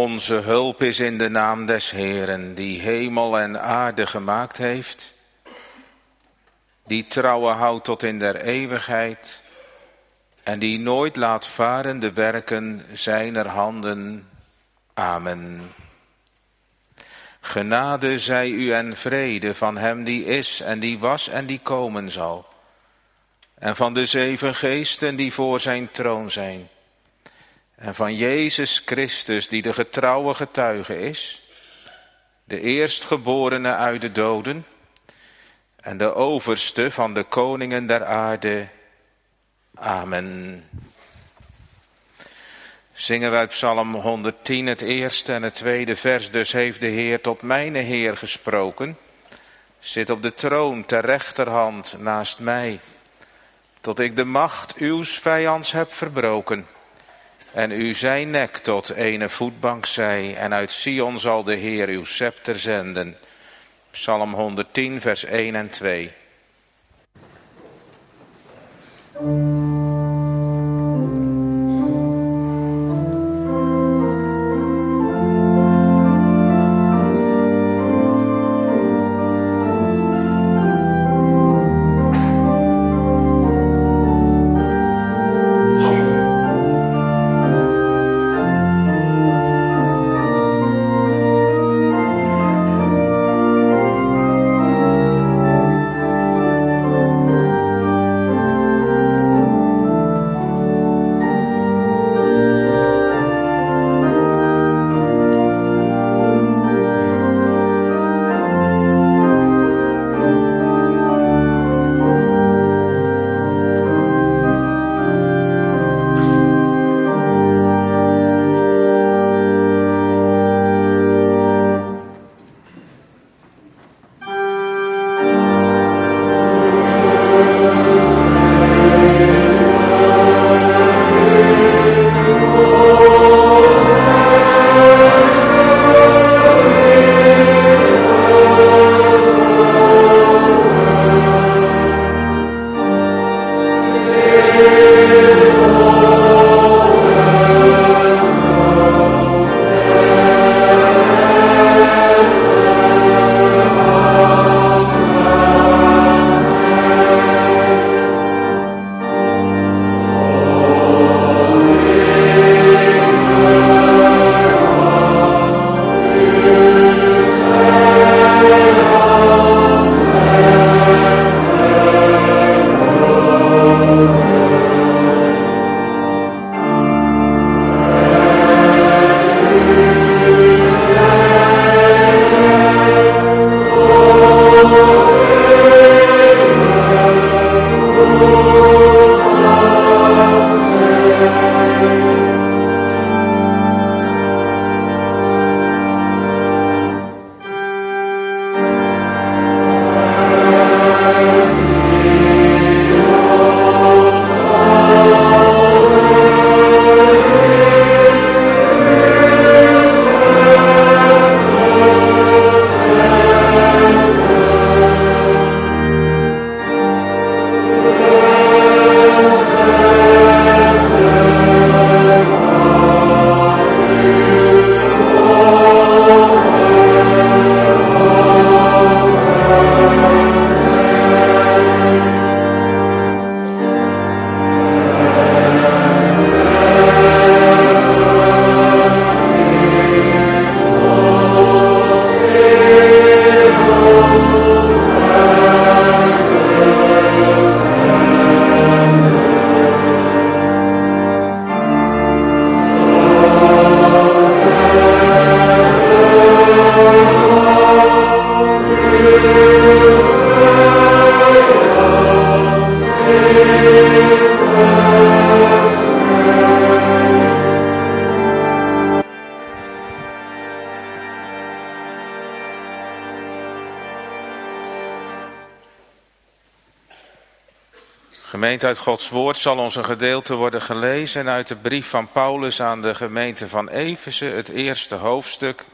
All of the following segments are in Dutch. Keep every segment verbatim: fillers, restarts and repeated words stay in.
Onze hulp is in de naam des Heeren, die hemel en aarde gemaakt heeft, die trouwen houdt tot in der eeuwigheid en die nooit laat varen de werken zijner handen. Amen. Genade zij u en vrede van hem die is en die was en die komen zal, en van de zeven geesten die voor zijn troon zijn, en van Jezus Christus die de getrouwe getuige is, de eerstgeborene uit de doden en de overste van de koningen der aarde. Amen. Zingen wij Psalm honderdtien, het eerste en het tweede vers. Dus heeft de Heer tot mijne Heer gesproken. Zit op de troon ter rechterhand naast mij, tot ik de macht uws vijands heb verbroken. En u zijn nek tot ene voetbank zij, en uit Sion zal de Heer uw scepter zenden. Psalm honderdtien, vers één en twee. Gemeente, uit Gods woord zal ons een gedeelte worden gelezen uit de brief van Paulus aan de gemeente van Efeze, het eerste hoofdstuk,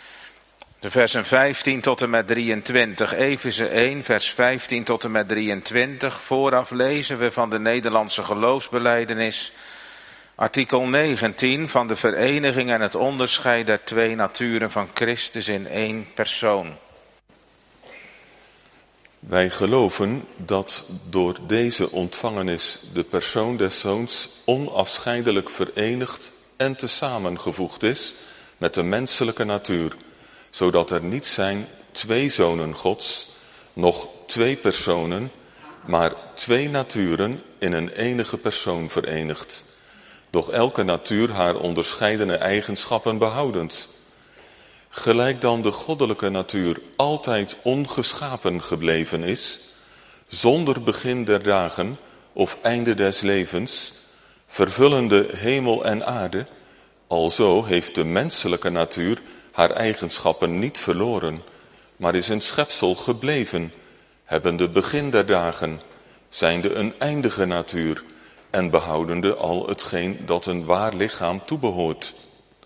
de versen vijftien tot en met drieëntwintig. Efeze één, vers vijftien tot en met drieëntwintig. Vooraf lezen we van de Nederlandse geloofsbelijdenis. Artikel negentien van de vereniging en het onderscheid der twee naturen van Christus in één persoon. Wij geloven dat door deze ontvangenis de persoon des Zoons onafscheidelijk verenigd en tesamengevoegd is met de menselijke natuur, zodat er niet zijn twee zonen Gods, nog twee personen, maar twee naturen in een enige persoon verenigd, doch elke natuur haar onderscheidene eigenschappen behoudend. Gelijk dan de goddelijke natuur altijd ongeschapen gebleven is, zonder begin der dagen of einde des levens, vervullende hemel en aarde, alzo heeft de menselijke natuur haar eigenschappen niet verloren, maar is een schepsel gebleven, hebbende begin der dagen, zijnde een eindige natuur en behoudende al hetgeen dat een waar lichaam toebehoort.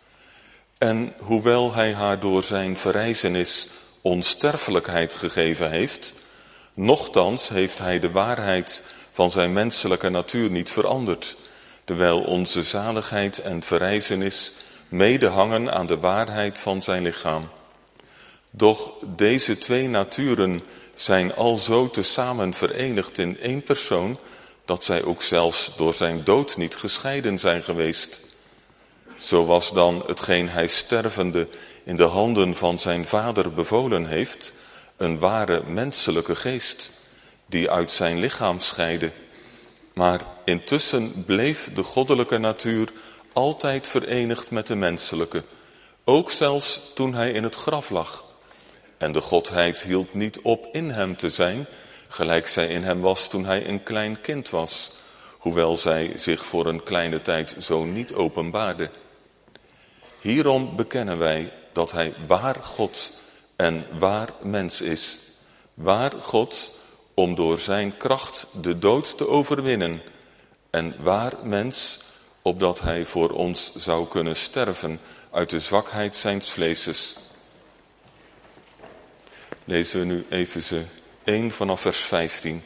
En hoewel hij haar door zijn verrijzenis onsterfelijkheid gegeven heeft, nochtans heeft hij de waarheid van zijn menselijke natuur niet veranderd, terwijl onze zaligheid en verrijzenis medehangen aan de waarheid van zijn lichaam. Doch deze twee naturen zijn alzo tezamen verenigd in één persoon, dat zij ook zelfs door zijn dood niet gescheiden zijn geweest. Zo was dan hetgeen hij stervende in de handen van zijn vader bevolen heeft, een ware menselijke geest, die uit zijn lichaam scheidde. Maar intussen bleef de goddelijke natuur altijd verenigd met de menselijke, ook zelfs toen hij in het graf lag. En de Godheid hield niet op in hem te zijn, gelijk zij in hem was toen hij een klein kind was, hoewel zij zich voor een kleine tijd zo niet openbaarde. Hierom bekennen wij dat hij waar God en waar mens is. Waar God om door zijn kracht de dood te overwinnen, en waar mens opdat hij voor ons zou kunnen sterven uit de zwakheid zijns vleeses. Lezen we nu Efeze één vanaf vers vijftien.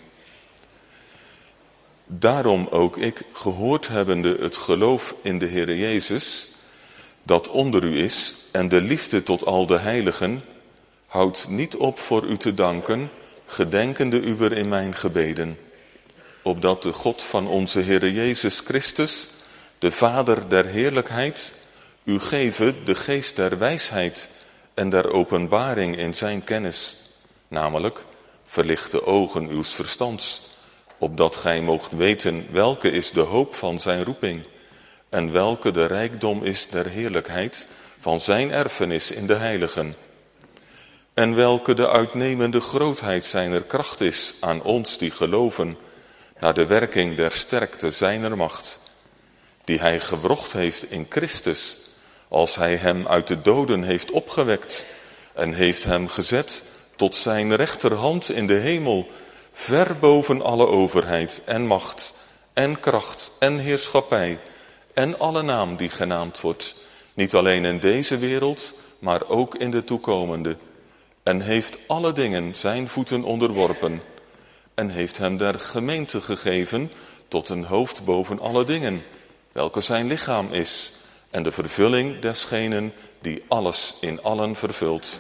Daarom ook ik, gehoord hebbende het geloof in de Heere Jezus, dat onder u is, en de liefde tot al de heiligen, houdt niet op voor u te danken, gedenkende uwer in mijn gebeden, opdat de God van onze Heere Jezus Christus, de Vader der heerlijkheid, u geven de geest der wijsheid en der openbaring in zijn kennis, namelijk verlicht de ogen uws verstands, opdat gij moogt weten welke is de hoop van zijn roeping en welke de rijkdom is der heerlijkheid van zijn erfenis in de heiligen, en welke de uitnemende grootheid zijner kracht is aan ons die geloven, naar de werking der sterkte zijner macht, die hij gewrocht heeft in Christus, als hij hem uit de doden heeft opgewekt en heeft hem gezet tot zijn rechterhand in de hemel, ver boven alle overheid en macht en kracht en heerschappij en alle naam die genaamd wordt, niet alleen in deze wereld, maar ook in de toekomende, en heeft alle dingen zijn voeten onderworpen, en heeft hem der gemeente gegeven tot een hoofd boven alle dingen, welke zijn lichaam is, en de vervulling desgenen die alles in allen vervult.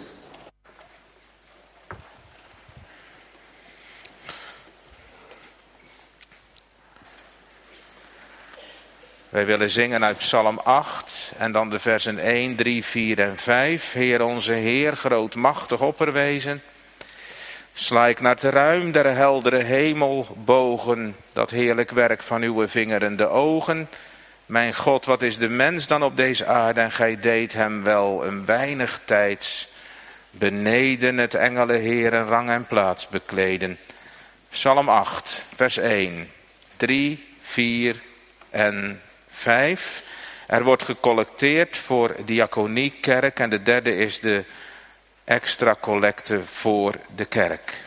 Wij willen zingen uit Psalm acht en dan de versen één, drie, vier en vijf. Heer onze Heer, grootmachtig opperwezen, sla ik naar het ruim der heldere hemel bogen, dat heerlijk werk van uw vingeren de ogen. Mijn God, wat is de mens dan op deze aarde, en gij deed hem wel een weinig tijds beneden het engelenheer en rang en plaats bekleden. Psalm acht, vers één, drie, vier en vijf. Er wordt gecollecteerd voor diakoniekerk en de derde is de extra collecte voor de kerk.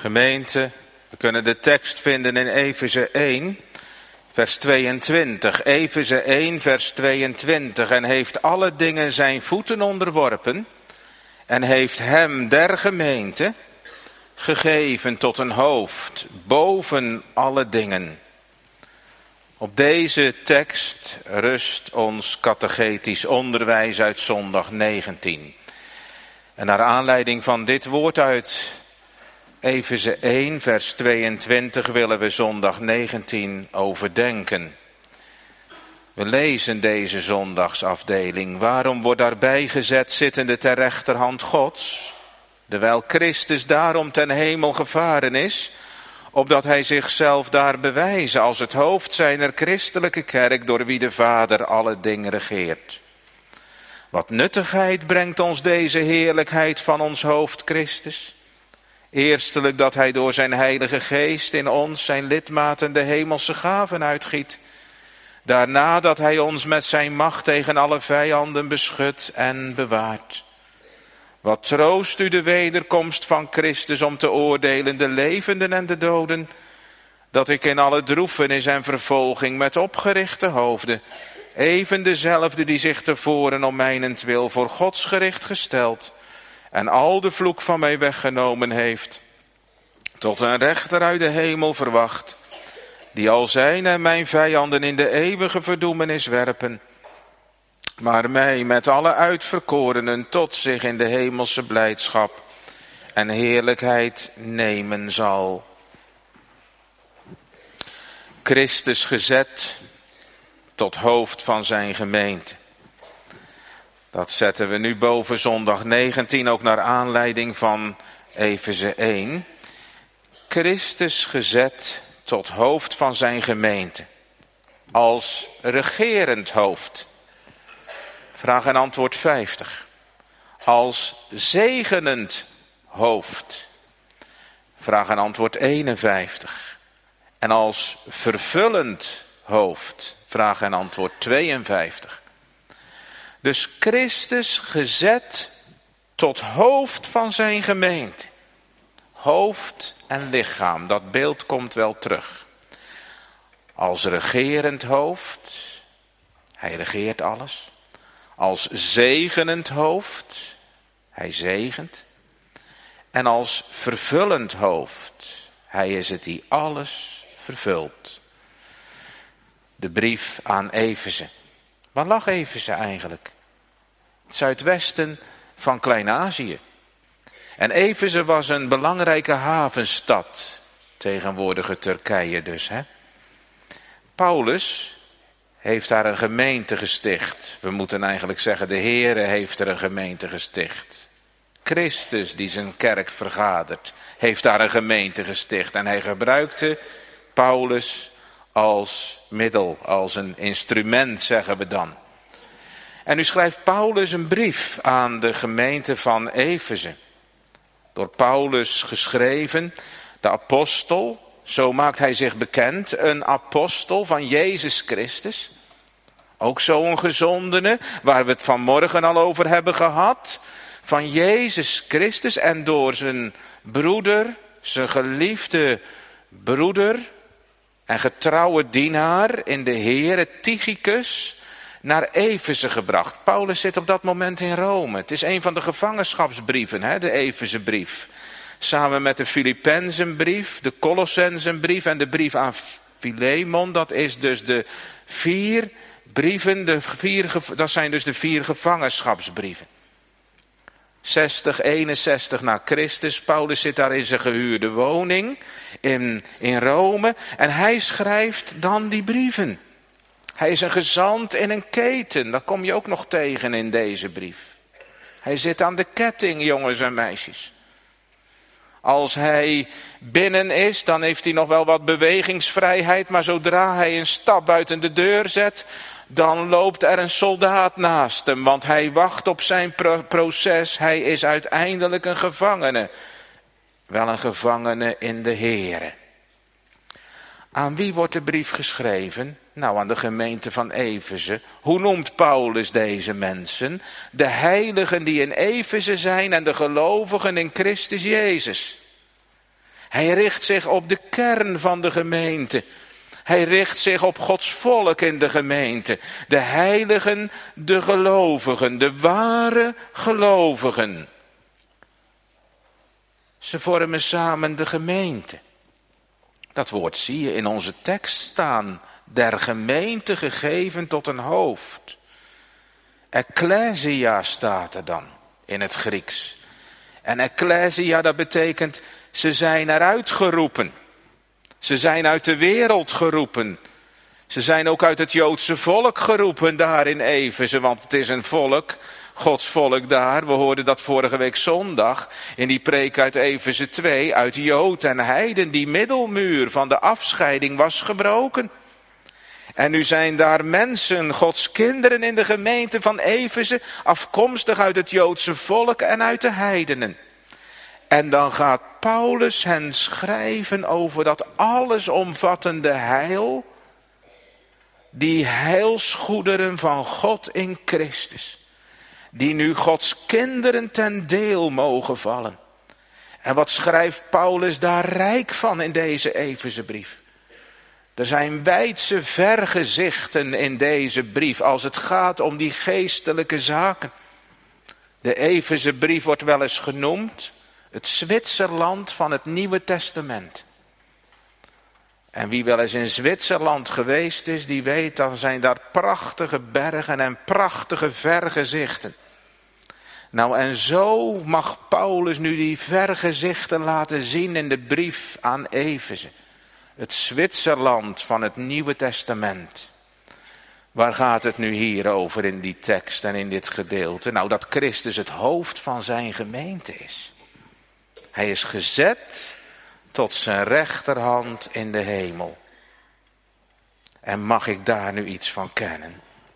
Gemeente, we kunnen de tekst vinden in Efeze één, vers tweeëntwintig. Efeze één, vers tweeëntwintig. En heeft alle dingen zijn voeten onderworpen en heeft hem der gemeente gegeven tot een hoofd boven alle dingen. Op deze tekst rust ons catechetisch onderwijs uit zondag negentien. En naar aanleiding van dit woord uit Efeze één, vers tweeëntwintig willen we zondag negentien overdenken. We lezen deze zondagsafdeling. Waarom wordt daarbij gezet zittende ter rechterhand Gods, terwijl Christus daarom ten hemel gevaren is, opdat hij zichzelf daar bewijzen als het hoofd zijner christelijke kerk, door wie de Vader alle dingen regeert. Wat nuttigheid brengt ons deze heerlijkheid van ons hoofd Christus? Eerstelijk dat hij door zijn heilige geest in ons, zijn lidmaten, de hemelse gaven uitgiet. Daarna dat hij ons met zijn macht tegen alle vijanden beschut en bewaart. Wat troost u de wederkomst van Christus om te oordelen de levenden en de doden, dat ik in alle droefenis en vervolging met opgerichte hoofden, even dezelfde die zich tevoren om mijnentwil voor Gods gericht gesteld en al de vloek van mij weggenomen heeft, tot een rechter uit de hemel verwacht, die al zijn en mijn vijanden in de eeuwige verdoemenis werpen, maar mij met alle uitverkorenen tot zich in de hemelse blijdschap en heerlijkheid nemen zal. Christus gezet tot hoofd van zijn gemeente. Dat zetten we nu boven zondag negentien, ook naar aanleiding van Efeze één. Christus gezet tot hoofd van zijn gemeente. Als regerend hoofd. Vraag en antwoord vijftig. Als zegenend hoofd. Vraag en antwoord eenenvijftig. En als vervullend hoofd. Vraag en antwoord tweeënvijftig. Dus Christus gezet tot hoofd van zijn gemeente. Hoofd en lichaam, dat beeld komt wel terug. Als regerend hoofd, hij regeert alles. Als zegenend hoofd, hij zegent. En als vervullend hoofd, hij is het die alles vervult. De brief aan Efeze. Waar lag Efeze eigenlijk? Het zuidwesten van Klein-Azië. En Efeze was een belangrijke havenstad, tegenwoordige Turkije dus. Hè? Paulus heeft daar een gemeente gesticht. We moeten eigenlijk zeggen, de Heere heeft er een gemeente gesticht. Christus, die zijn kerk vergadert, heeft daar een gemeente gesticht. En hij gebruikte Paulus als middel, als een instrument, zeggen we dan. En nu schrijft Paulus een brief aan de gemeente van Efeze. Door Paulus geschreven, de apostel, zo maakt hij zich bekend, een apostel van Jezus Christus. Ook zo'n gezondene, waar we het vanmorgen al over hebben gehad, van Jezus Christus en door zijn broeder, zijn geliefde broeder en getrouwe dienaar in de Heere, Tychicus, naar Efeze gebracht. Paulus zit op dat moment in Rome. Het is een van de gevangenschapsbrieven, hè, de Efezebrief. Samen met de Filippenzenbrief, de Colossenzenbrief en de brief aan Philemon. Dat is dus de vier brieven, de vier, dat zijn dus de vier gevangenschapsbrieven. zestig, eenenzestig na Christus. Paulus zit daar in zijn gehuurde woning in, in Rome. En hij schrijft dan die brieven. Hij is een gezant in een keten. Dat kom je ook nog tegen in deze brief. Hij zit aan de ketting, jongens en meisjes. Als hij binnen is, dan heeft hij nog wel wat bewegingsvrijheid. Maar zodra hij een stap buiten de deur zet, dan loopt er een soldaat naast hem. Want hij wacht op zijn pro- proces. Hij is uiteindelijk een gevangene. Wel een gevangene in de Heere. Aan wie wordt de brief geschreven? Nou, aan de gemeente van Efeze. Hoe noemt Paulus deze mensen? De heiligen die in Efeze zijn en de gelovigen in Christus Jezus. Hij richt zich op de kern van de gemeente. Hij richt zich op Gods volk in de gemeente. De heiligen, de gelovigen, de ware gelovigen. Ze vormen samen de gemeente. Dat woord zie je in onze tekst staan. Der gemeente gegeven tot een hoofd. Ecclesia staat er dan in het Grieks. En ecclesia, dat betekent, ze zijn eruit geroepen. Ze zijn uit de wereld geroepen. Ze zijn ook uit het Joodse volk geroepen daar in Efeze, want het is een volk, Gods volk daar. We hoorden dat vorige week zondag in die preek uit Efeze twee, uit Jood en Heiden. Die middelmuur van de afscheiding was gebroken. En nu zijn daar mensen, Gods kinderen in de gemeente van Efeze, afkomstig uit het Joodse volk en uit de heidenen. En dan gaat Paulus hen schrijven over dat allesomvattende heil, die heilsgoederen van God in Christus, die nu Gods kinderen ten deel mogen vallen. En wat schrijft Paulus daar rijk van in deze Efezebrief? Er zijn wijdse vergezichten in deze brief als het gaat om die geestelijke zaken. De Efezebrief wordt wel eens genoemd het Zwitserland van het Nieuwe Testament. En wie wel eens in Zwitserland geweest is, die weet, dan zijn daar prachtige bergen en prachtige vergezichten. Nou, en zo mag Paulus nu die vergezichten laten zien in de brief aan Efeze. Het Zwitserland van het Nieuwe Testament. Waar gaat het nu hier over in die tekst en in dit gedeelte? Nou, dat Christus het hoofd van zijn gemeente is. Hij is gezet tot zijn rechterhand in de hemel. En mag ik daar nu iets van kennen?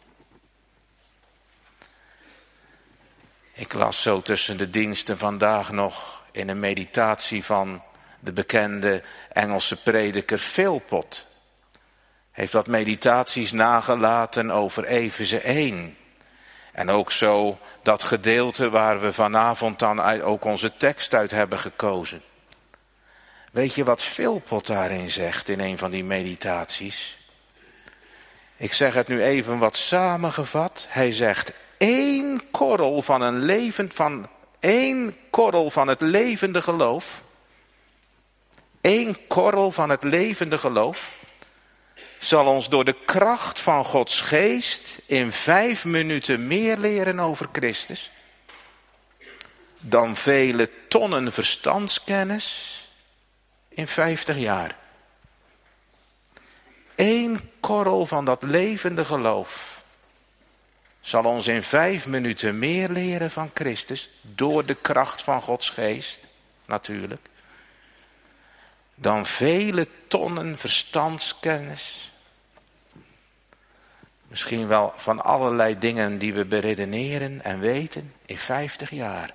Ik las zo tussen de diensten vandaag nog in een meditatie van de bekende Engelse prediker Philpott. Heeft wat meditaties nagelaten over Efeze één. En ook zo dat gedeelte waar we vanavond dan ook onze tekst uit hebben gekozen. Weet je wat Philpott daarin zegt in een van die meditaties? Ik zeg het nu even wat samengevat. Hij zegt, één korrel van een levend, van één korrel van het levende geloof. Eén korrel van het levende geloof zal ons door de kracht van Gods geest in vijf minuten meer leren over Christus dan vele tonnen verstandskennis in vijftig jaar. Eén korrel van dat levende geloof zal ons in vijf minuten meer leren van Christus door de kracht van Gods geest, natuurlijk, dan vele tonnen verstandskennis. Misschien wel van allerlei dingen die we beredeneren en weten in vijftig jaar.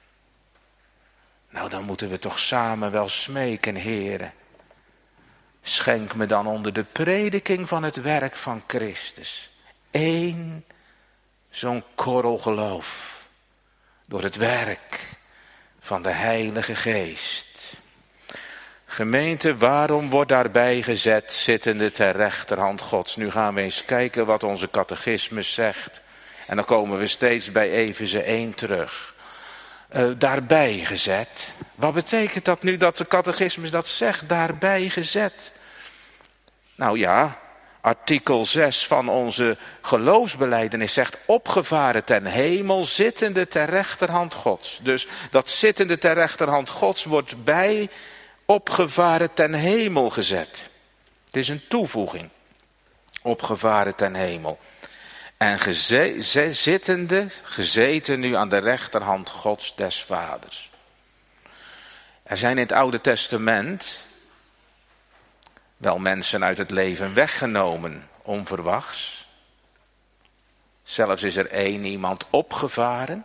Nou, dan moeten we toch samen wel smeken, Heere. Schenk me dan onder de prediking van het werk van Christus één zo'n korrel geloof door het werk van de Heilige Geest. Gemeente, waarom wordt daarbij gezet zittende ter rechterhand Gods? Nu gaan we eens kijken wat onze catechismus zegt. En dan komen we steeds bij Efeze één terug. Uh, daarbij gezet. Wat betekent dat nu dat de catechismus dat zegt? Daarbij gezet. Nou ja, artikel zes van onze geloofsbelijdenis zegt opgevaren ten hemel, zittende ter rechterhand Gods. Dus dat zittende ter rechterhand Gods wordt bij opgevaren ten hemel gezet. Het is een toevoeging. Opgevaren ten hemel. En geze, ze, zittende, gezeten nu aan de rechterhand Gods des Vaders. Er zijn in het Oude Testament wel mensen uit het leven weggenomen, onverwachts. Zelfs is er één iemand opgevaren.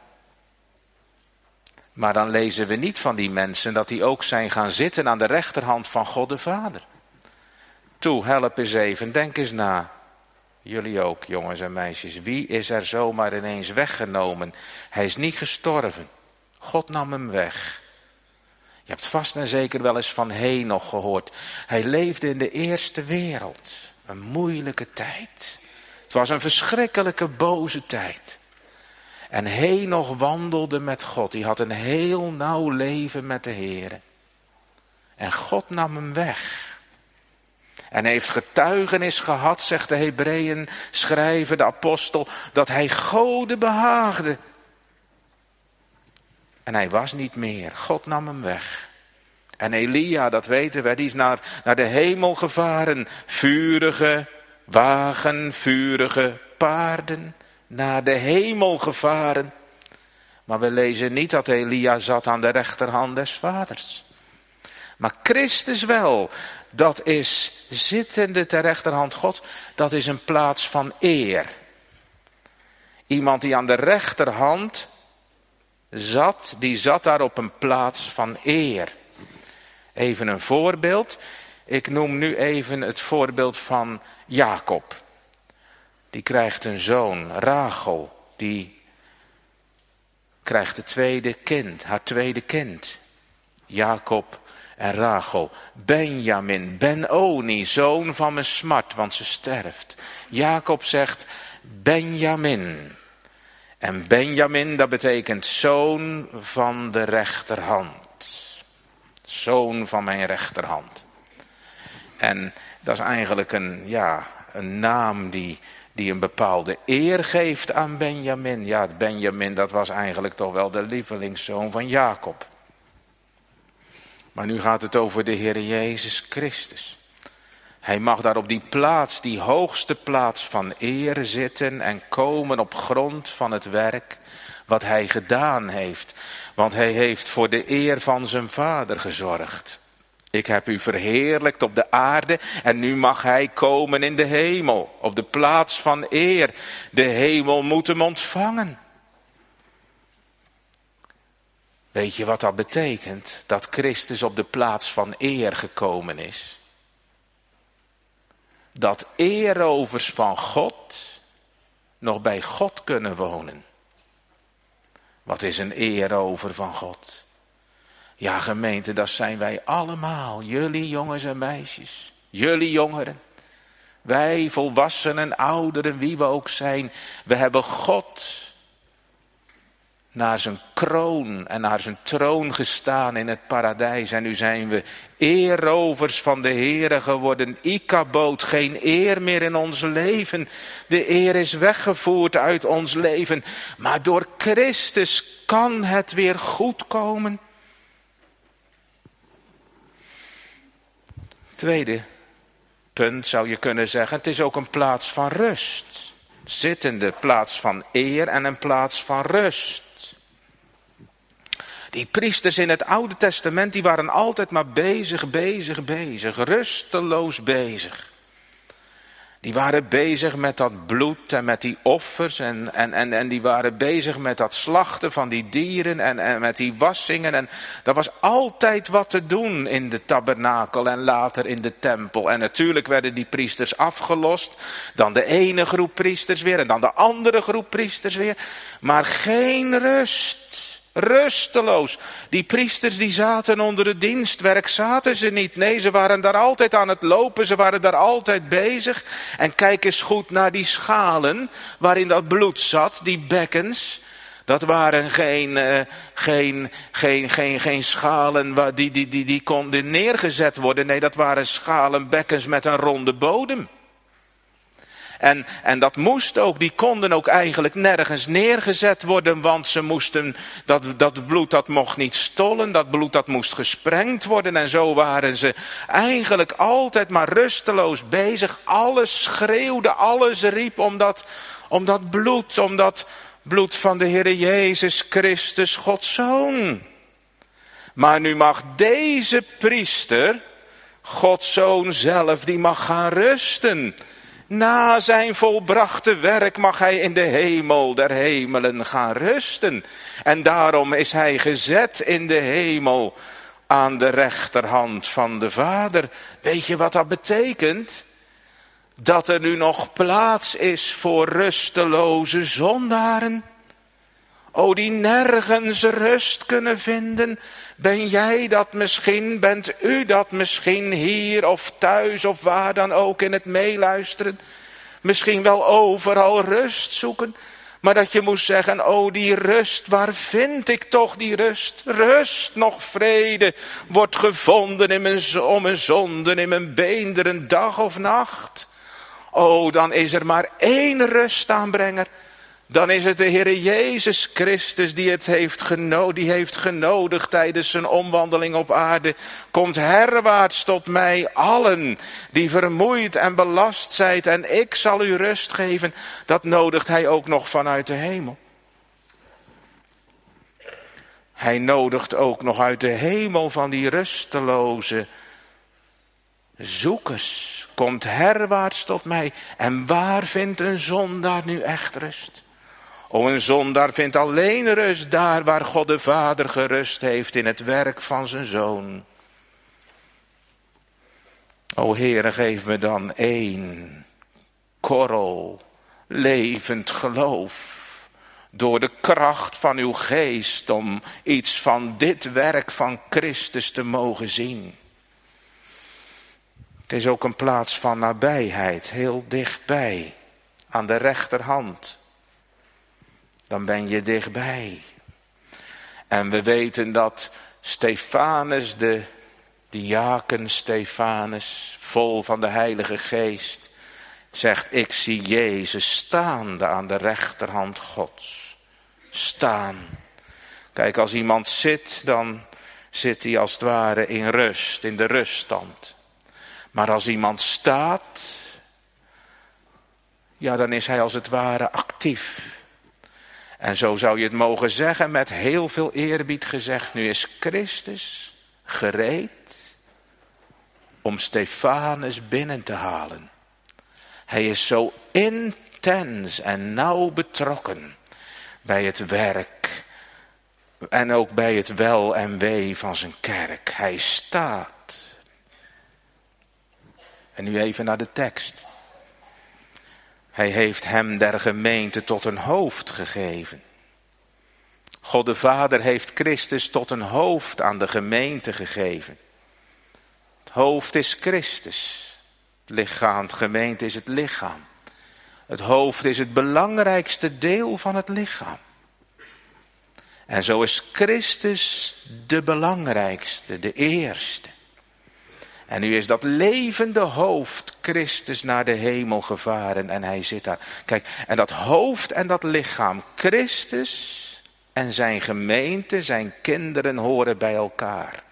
Maar dan lezen we niet van die mensen dat die ook zijn gaan zitten aan de rechterhand van God de Vader. Toe, help eens even, denk eens na. Jullie ook, jongens en meisjes. Wie is er zomaar ineens weggenomen? Hij is niet gestorven. God nam hem weg. Je hebt vast en zeker wel eens van Henoch gehoord. Hij leefde in de eerste wereld. Een moeilijke tijd. Het was een verschrikkelijke boze tijd. En Henoch wandelde met God. Die had een heel nauw leven met de Heere. En God nam hem weg. En heeft getuigenis gehad, zegt de Hebreeën schrijver, de apostel, dat hij Gode behaagde. En hij was niet meer. God nam hem weg. En Elia, dat weten we, die is naar, naar de hemel gevaren. Vurige wagen, vurige paarden, naar de hemel gevaren. Maar we lezen niet dat Elia zat aan de rechterhand des Vaders. Maar Christus wel, dat is zittende ter rechterhand Gods, dat is een plaats van eer. Iemand die aan de rechterhand zat, die zat daar op een plaats van eer. Even een voorbeeld. Ik noem nu even het voorbeeld van Jacob. Die krijgt een zoon, Rachel. Die krijgt het tweede kind, haar tweede kind. Jacob en Rachel. Benjamin, Ben-Oni, zoon van mijn smart, want ze sterft. Jacob zegt Benjamin. En Benjamin, dat betekent zoon van de rechterhand. Zoon van mijn rechterhand. En dat is eigenlijk een, ja, een naam die, die een bepaalde eer geeft aan Benjamin. Ja, Benjamin, dat was eigenlijk toch wel de lievelingszoon van Jacob. Maar nu gaat het over de Heer Jezus Christus. Hij mag daar op die plaats, die hoogste plaats van eer zitten en komen op grond van het werk wat hij gedaan heeft. Want hij heeft voor de eer van zijn Vader gezorgd. Ik heb u verheerlijkt op de aarde en nu mag hij komen in de hemel. Op de plaats van eer. De hemel moet hem ontvangen. Weet je wat dat betekent? Dat Christus op de plaats van eer gekomen is. Dat eerovers van God nog bij God kunnen wonen. Wat is een eerover van God? Ja, gemeente, dat zijn wij allemaal. Jullie jongens en meisjes. Jullie jongeren. Wij volwassenen, ouderen, wie we ook zijn. We hebben God naar zijn kroon en naar zijn troon gestaan in het paradijs. En nu zijn we eerovers van de Heere geworden. Ikaboot, geen eer meer in ons leven. De eer is weggevoerd uit ons leven. Maar door Christus kan het weer goed komen. Tweede punt zou je kunnen zeggen, het is ook een plaats van rust. Zittende plaats van eer en een plaats van rust. Die priesters in het Oude Testament, die waren altijd maar bezig, bezig, bezig, rusteloos bezig. Die waren bezig met dat bloed en met die offers en, en, en, en die waren bezig met dat slachten van die dieren en, en met die wassingen. En er was altijd wat te doen in de tabernakel en later in de tempel. En natuurlijk werden die priesters afgelost, dan de ene groep priesters weer en dan de andere groep priesters weer. Maar geen rust. Rusteloos. Die priesters die zaten onder het dienstwerk, zaten ze niet. Nee, ze waren daar altijd aan het lopen, ze waren daar altijd bezig. En kijk eens goed naar die schalen waarin dat bloed zat, die bekkens. Dat waren geen, uh, geen, geen, geen, geen schalen waar die, die, die, die konden neergezet worden. Nee, dat waren schalen, bekkens met een ronde bodem. En, en dat moest ook, die konden ook eigenlijk nergens neergezet worden, want ze moesten, dat, dat bloed dat mocht niet stollen, dat bloed dat moest gesprengd worden. En zo waren ze eigenlijk altijd maar rusteloos bezig. Alles schreeuwde, alles riep om dat, om dat bloed, om dat bloed van de Heere Jezus Christus, Gods Zoon. Maar nu mag deze priester, Gods Zoon zelf, die mag gaan rusten. Na zijn volbrachte werk mag hij in de hemel der hemelen gaan rusten. En daarom is hij gezet in de hemel aan de rechterhand van de Vader. Weet je wat dat betekent? Dat er nu nog plaats is voor rusteloze zondaren. O, die nergens rust kunnen vinden. Ben jij dat misschien? Bent u dat misschien hier of thuis of waar dan ook in het meeluisteren? Misschien wel overal rust zoeken. Maar dat je moest zeggen, o die rust, waar vind ik toch die rust? Rust, nog vrede, wordt gevonden in mijn, om mijn zonden, in mijn beenderen, dag of nacht. O, dan is er maar één rustaanbrenger. Dan is het de Heer Jezus Christus die het heeft genodigd, die heeft genodigd tijdens zijn omwandeling op aarde. Komt herwaarts tot mij allen die vermoeid en belast zijt en ik zal u rust geven. Dat nodigt hij ook nog vanuit de hemel. Hij nodigt ook nog uit de hemel van die rusteloze zoekers. Komt herwaarts tot mij. En waar vindt een zondaar nu echt rust? O, een zondaar vindt alleen rust daar waar God de Vader gerust heeft in het werk van zijn Zoon. O Heere, geef me dan één korrel levend geloof. Door de kracht van uw geest om iets van dit werk van Christus te mogen zien. Het is ook een plaats van nabijheid, heel dichtbij, aan de rechterhand. Dan ben je dichtbij. En we weten dat Stefanus, de diaken Stefanus, vol van de Heilige Geest, zegt, ik zie Jezus staande aan de rechterhand Gods. Staan. Kijk, als iemand zit, dan zit hij als het ware in rust, in de ruststand. Maar als iemand staat, ja, dan is hij als het ware actief. En zo zou je het mogen zeggen, met heel veel eerbied gezegd, nu is Christus gereed om Stefanus binnen te halen. Hij is zo intens en nauw betrokken bij het werk en ook bij het wel en wee van zijn kerk. Hij staat. En nu even naar de tekst. Hij heeft hem der gemeente tot een hoofd gegeven. God de Vader heeft Christus tot een hoofd aan de gemeente gegeven. Het hoofd is Christus. Het lichaam, de gemeente is het lichaam. Het hoofd is het belangrijkste deel van het lichaam. En zo is Christus de belangrijkste, de eerste. En nu is dat levende hoofd Christus naar de hemel gevaren en hij zit daar. Kijk, en dat hoofd en dat lichaam, Christus en zijn gemeente, zijn kinderen horen bij elkaar.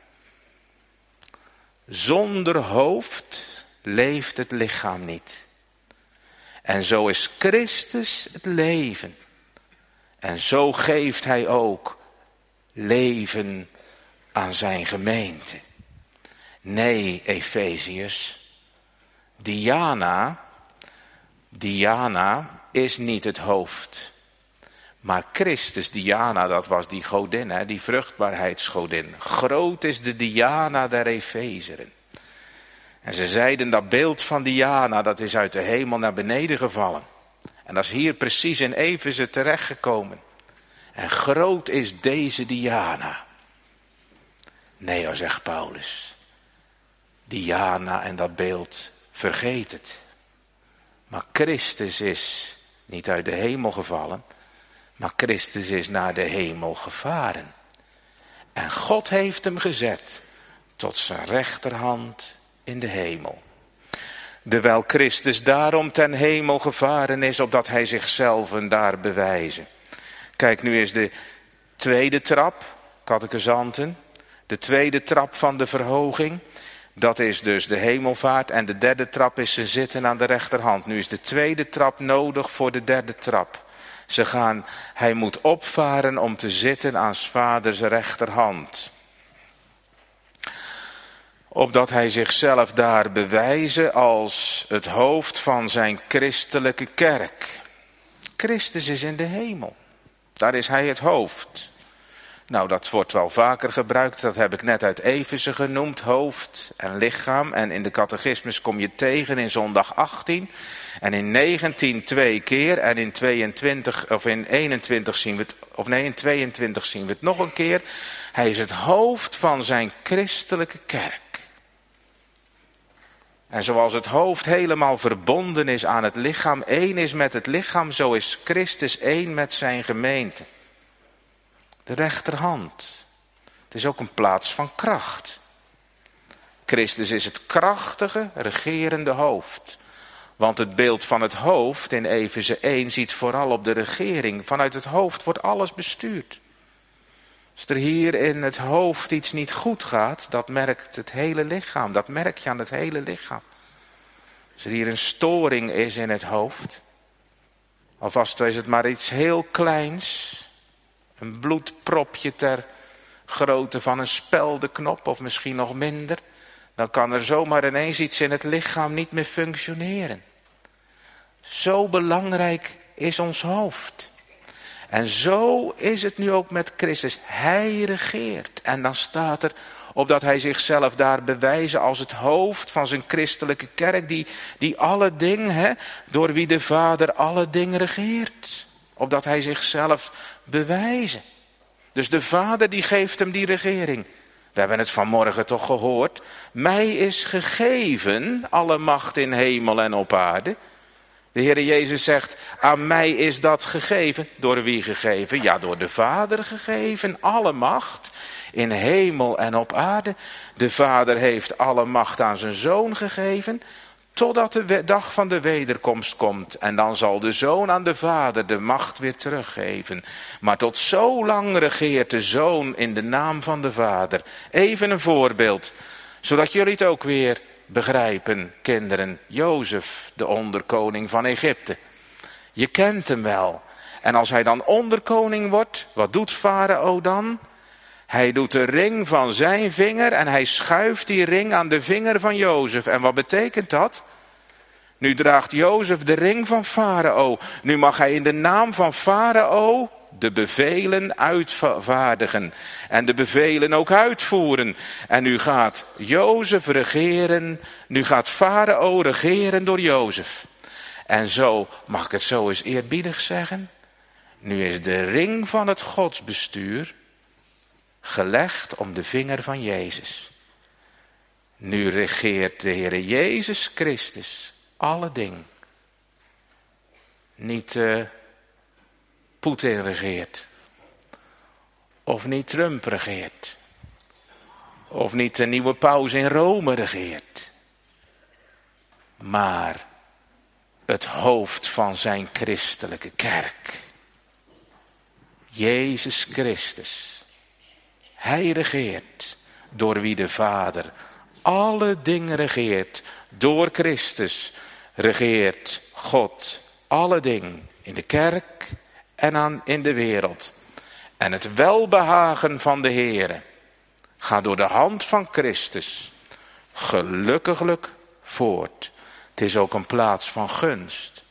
Zonder hoofd leeft het lichaam niet. En zo is Christus het leven. En zo geeft hij ook leven aan zijn gemeente. Nee, Efeziërs, Diana, Diana is niet het hoofd. Maar Christus, Diana, dat was die godin, hè, die vruchtbaarheidsgodin. Groot is de Diana der Efezeren. En ze zeiden dat beeld van Diana, dat is uit de hemel naar beneden gevallen. En dat is hier precies in Efeze terechtgekomen. En groot is deze Diana. Nee, hoor, zegt Paulus. Diana en dat beeld, vergeet het. Maar Christus is niet uit de hemel gevallen, maar Christus is naar de hemel gevaren. En God heeft hem gezet tot zijn rechterhand in de hemel. Dewijl Christus daarom ten hemel gevaren is, opdat hij zichzelf daar bewijzen. Kijk, nu is de tweede trap, catechisanten, de tweede trap van de verhoging. Dat is dus de hemelvaart en de derde trap is ze zitten aan de rechterhand. Nu is de tweede trap nodig voor de derde trap. Ze gaan, hij moet opvaren om te zitten aan 's vaders rechterhand. Opdat hij zichzelf daar bewijzen als het hoofd van zijn christelijke kerk. Christus is in de hemel. Daar is hij het hoofd. Nou, dat wordt wel vaker gebruikt. Dat heb ik net uit Efeze genoemd. Hoofd en lichaam. En in de catechismus kom je tegen in zondag achttien. En in negentien twee keer. En in tweeëntwintig, of in eenentwintig zien we het, of nee, in tweeëntwintig zien we het nog een keer. Hij is het hoofd van zijn christelijke kerk. En zoals het hoofd helemaal verbonden is aan het lichaam, één is met het lichaam, zo is Christus één met zijn gemeente. De rechterhand. Het is ook een plaats van kracht. Christus is het krachtige, regerende hoofd. Want het beeld van het hoofd in Efeze één ziet vooral op de regering. Vanuit het hoofd wordt alles bestuurd. Als er hier in het hoofd iets niet goed gaat, dat merkt het hele lichaam. Dat merk je aan het hele lichaam. Als er hier een storing is in het hoofd, alvast is het maar iets heel kleins, een bloedpropje ter grootte van een speldenknop of misschien nog minder, dan kan er zomaar ineens iets in het lichaam niet meer functioneren. Zo belangrijk is ons hoofd. En zo is het nu ook met Christus. Hij regeert. En dan staat er, opdat hij zichzelf daar bewijzen als het hoofd van zijn christelijke kerk, die, die alle dingen, hè, door wie de Vader alle dingen regeert. Opdat hij zichzelf bewijzen. Dus de Vader die geeft hem die regering. We hebben het vanmorgen toch gehoord. Mij is gegeven alle macht in hemel en op aarde. De Heer Jezus zegt, aan mij is dat gegeven. Door wie gegeven? Ja, door de Vader gegeven. Alle macht in hemel en op aarde. De Vader heeft alle macht aan zijn Zoon gegeven, totdat de dag van de wederkomst komt. En dan zal de Zoon aan de Vader de macht weer teruggeven. Maar tot zo lang regeert de Zoon in de naam van de Vader. Even een voorbeeld, zodat jullie het ook weer begrijpen, kinderen. Jozef, de onderkoning van Egypte. Je kent hem wel. En als hij dan onderkoning wordt, wat doet Farao dan? Hij doet de ring van zijn vinger en hij schuift die ring aan de vinger van Jozef. En wat betekent dat? Nu draagt Jozef de ring van Farao. Nu mag hij in de naam van Farao de bevelen uitvaardigen. En de bevelen ook uitvoeren. En nu gaat Jozef regeren. Nu gaat Farao regeren door Jozef. En zo, mag ik het zo eens eerbiedig zeggen? Nu is de ring van het godsbestuur gelegd om de vinger van Jezus. Nu regeert de Heer Jezus Christus alle dingen. Niet uh, Poetin regeert. Of niet Trump regeert. Of niet de nieuwe paus in Rome regeert. Maar het hoofd van zijn christelijke kerk. Jezus Christus. Hij regeert, door wie de Vader alle dingen regeert. Door Christus regeert God alle dingen in de kerk en aan, in de wereld. En het welbehagen van de Heere gaat door de hand van Christus gelukkiglijk voort. Het is ook een plaats van gunst.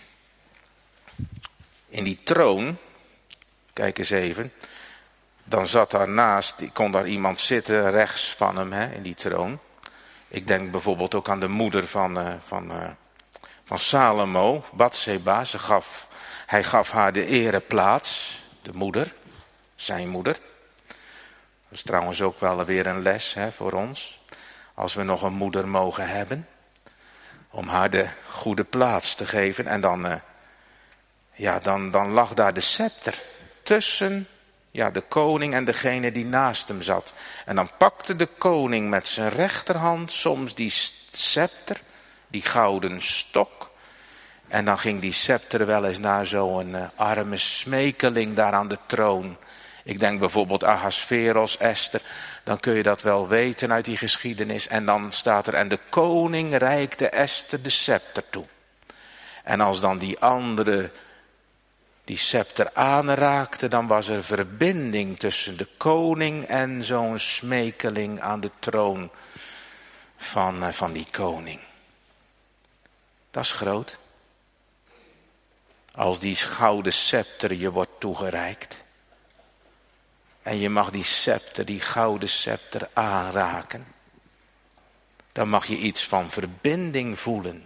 In die troon, kijk eens even, dan zat daarnaast, kon daar iemand zitten rechts van hem, hè, in die troon. Ik denk bijvoorbeeld ook aan de moeder van, uh, van, uh, van Salomo, Batseba. Ze gaf, hij gaf haar de ereplaats, de moeder, zijn moeder. Dat is trouwens ook wel weer een les, hè, voor ons. Als we nog een moeder mogen hebben. Om haar de goede plaats te geven. En dan, uh, ja, dan, dan lag daar de scepter tussen, ja, de koning en degene die naast hem zat. En dan pakte de koning met zijn rechterhand soms die scepter, die gouden stok. En dan ging die scepter wel eens naar zo'n uh, arme smekeling daar aan de troon. Ik denk bijvoorbeeld Ahasveros, Esther. Dan kun je dat wel weten uit die geschiedenis. En dan staat er, en de koning reikte Esther de scepter toe. En als dan die andere die scepter aanraakte, dan was er verbinding tussen de koning en zo'n smekeling aan de troon van, van die koning. Dat is groot. Als die gouden scepter je wordt toegereikt. En je mag die scepter, die gouden scepter aanraken. Dan mag je iets van verbinding voelen.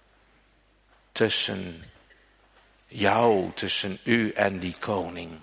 Tussen jou, tussen u en die koning.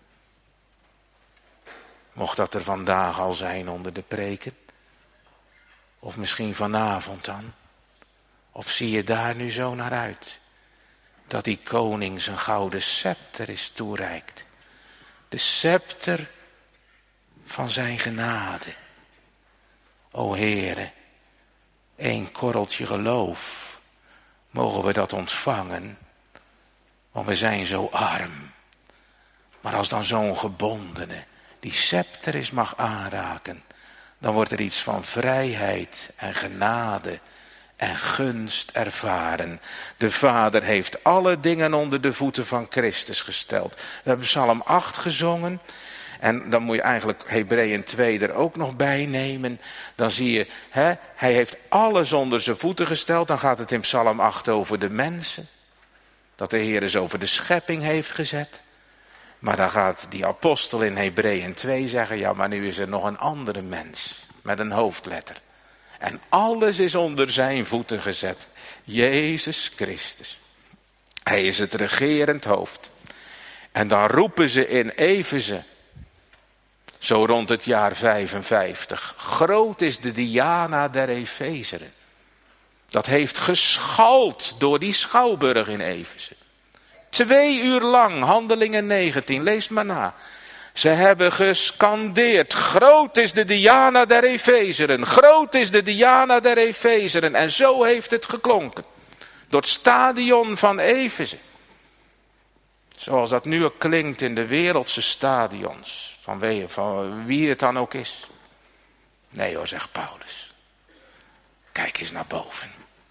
Mocht dat er vandaag al zijn onder de preken. Of misschien vanavond dan. Of zie je daar nu zo naar uit. Dat die koning zijn gouden scepter is toereikt. De scepter van zijn genade. O Heere, één korreltje geloof. Mogen we dat ontvangen. Want we zijn zo arm. Maar als dan zo'n gebondene die scepter is mag aanraken. Dan wordt er iets van vrijheid en genade en gunst ervaren. De Vader heeft alle dingen onder de voeten van Christus gesteld. We hebben Psalm acht gezongen. En dan moet je eigenlijk Hebreeën twee er ook nog bij nemen. Dan zie je, hè, hij heeft alles onder zijn voeten gesteld. Dan gaat het in Psalm acht over de mensen. Dat de Heer eens over de schepping heeft gezet. Maar dan gaat die apostel in Hebreeën twee zeggen, ja, maar nu is er nog een andere mens. Met een hoofdletter. En alles is onder zijn voeten gezet. Jezus Christus. Hij is het regerend hoofd. En dan roepen ze in Efeze, zo rond het jaar vijfenvijftig. Groot is de Diana der Efezeren. Dat heeft geschald door die schouwburg in Efeze. Twee uur lang, Handelingen negentien, lees maar na. Ze hebben gescandeerd, groot is de Diana der Efezeren, groot is de Diana der Efezeren. En zo heeft het geklonken. Door het stadion van Efeze. Zoals dat nu ook klinkt in de wereldse stadions. Van wie, van wie het dan ook is. Nee hoor, zegt Paulus. Kijk eens naar boven.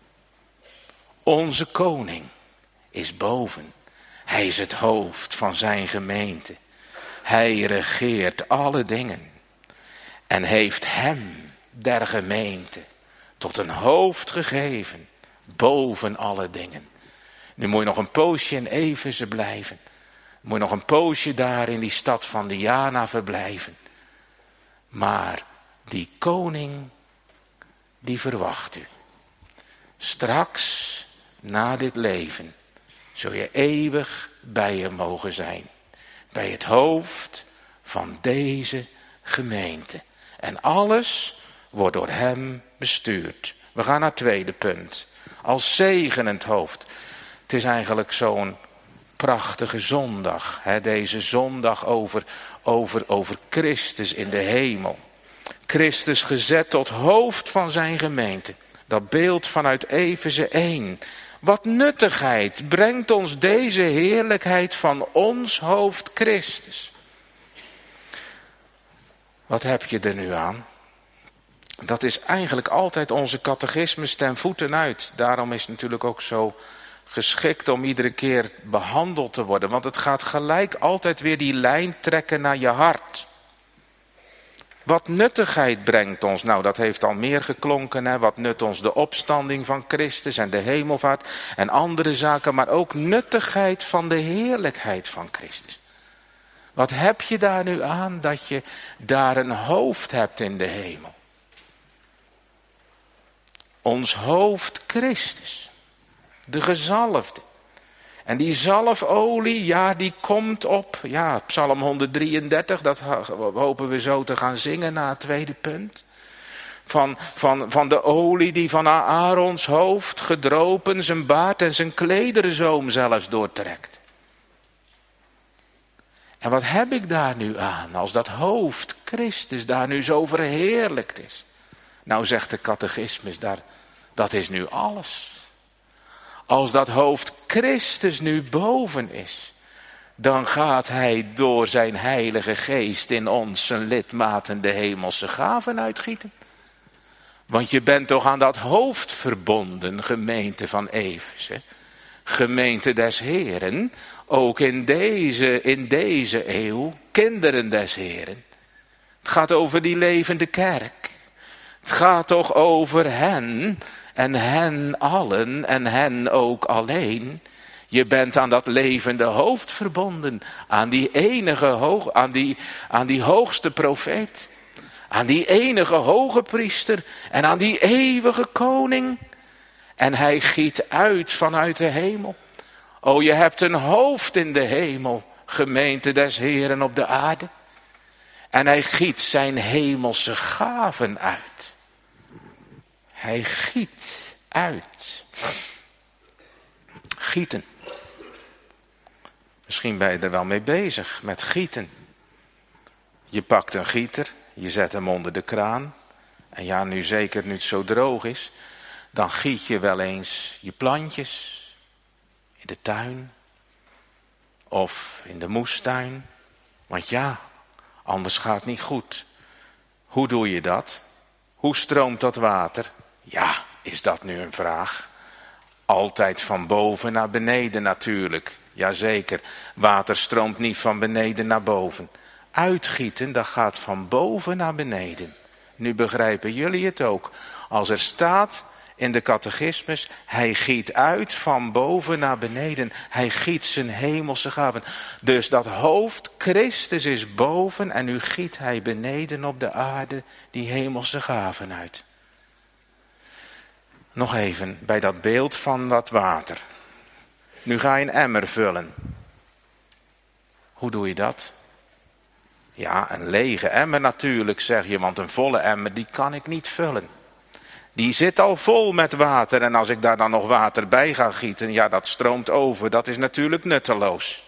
Onze koning is boven. Hij is het hoofd van zijn gemeente. Hij regeert alle dingen. En heeft hem, der gemeente, tot een hoofd gegeven. Boven alle dingen. Nu moet je nog een poosje in Efeze blijven. Moet je nog een poosje daar in die stad van Diana verblijven. Maar die koning, die verwacht u. Straks, na dit leven, zul je eeuwig bij hem mogen zijn. Bij het hoofd van deze gemeente. En alles wordt door hem bestuurd. We gaan naar het tweede punt. Als zegenend hoofd. Het is eigenlijk zo'n prachtige zondag. Hè, deze zondag over, over, over Christus in de hemel. Christus gezet tot hoofd van zijn gemeente. Dat beeld vanuit Efeze één. Wat nuttigheid brengt ons deze heerlijkheid van ons hoofd Christus. Wat heb je er nu aan? Dat is eigenlijk altijd onze catechismus ten voeten uit. Daarom is het natuurlijk ook zo geschikt om iedere keer behandeld te worden. Want het gaat gelijk altijd weer die lijn trekken naar je hart. Wat nuttigheid brengt ons, nou dat heeft al meer geklonken, hè? Wat nut ons de opstanding van Christus en de hemelvaart en andere zaken, maar ook nuttigheid van de heerlijkheid van Christus. Wat heb je daar nu aan dat je daar een hoofd hebt in de hemel? Ons hoofd Christus, de gezalfde. En die zalfolie, ja, die komt op, ja, Psalm honderddrieëndertig, dat hopen we zo te gaan zingen na het tweede punt. Van, van, van de olie die van Aarons hoofd gedropen zijn baard en zijn klederzoom zelfs doortrekt. En wat heb ik daar nu aan als dat hoofd Christus daar nu zo verheerlijkt is? Nou zegt de catechismus daar, dat is nu alles. Als dat hoofd Christus nu boven is, dan gaat hij door zijn heilige geest in ons zijn lidmaten de hemelse gaven uitgieten. Want je bent toch aan dat hoofd verbonden, gemeente van Efeze, gemeente des Heren, ook in deze, in deze eeuw, kinderen des Heren. Het gaat over die levende kerk. Het gaat toch over hen en hen allen en hen ook alleen. Je bent aan dat levende hoofd verbonden. Aan die enige hoog, aan die, aan die hoogste profeet. Aan die enige hoge priester. En aan die eeuwige koning. En hij giet uit vanuit de hemel. O, je hebt een hoofd in de hemel. Gemeente des Heren op de aarde. En hij giet zijn hemelse gaven uit. Hij giet uit. Gieten. Misschien ben je er wel mee bezig met gieten. Je pakt een gieter, je zet hem onder de kraan. En ja, nu zeker nu het zo droog is, dan giet je wel eens je plantjes in de tuin of in de moestuin. Want ja, anders gaat het niet goed. Hoe doe je dat? Hoe stroomt dat water? Ja, is dat nu een vraag? Altijd van boven naar beneden natuurlijk. Jazeker, water stroomt niet van beneden naar boven. Uitgieten, dat gaat van boven naar beneden. Nu begrijpen jullie het ook. Als er staat in de catechismus, hij giet uit van boven naar beneden. Hij giet zijn hemelse gaven. Dus dat hoofd, Christus, is boven en nu giet hij beneden op de aarde die hemelse gaven uit. Nog even bij dat beeld van dat water. Nu ga je een emmer vullen. Hoe doe je dat? Ja, een lege emmer natuurlijk, zeg je, want een volle emmer die kan ik niet vullen. Die zit al vol met water en als ik daar dan nog water bij ga gieten, ja, dat stroomt over, dat is natuurlijk nutteloos.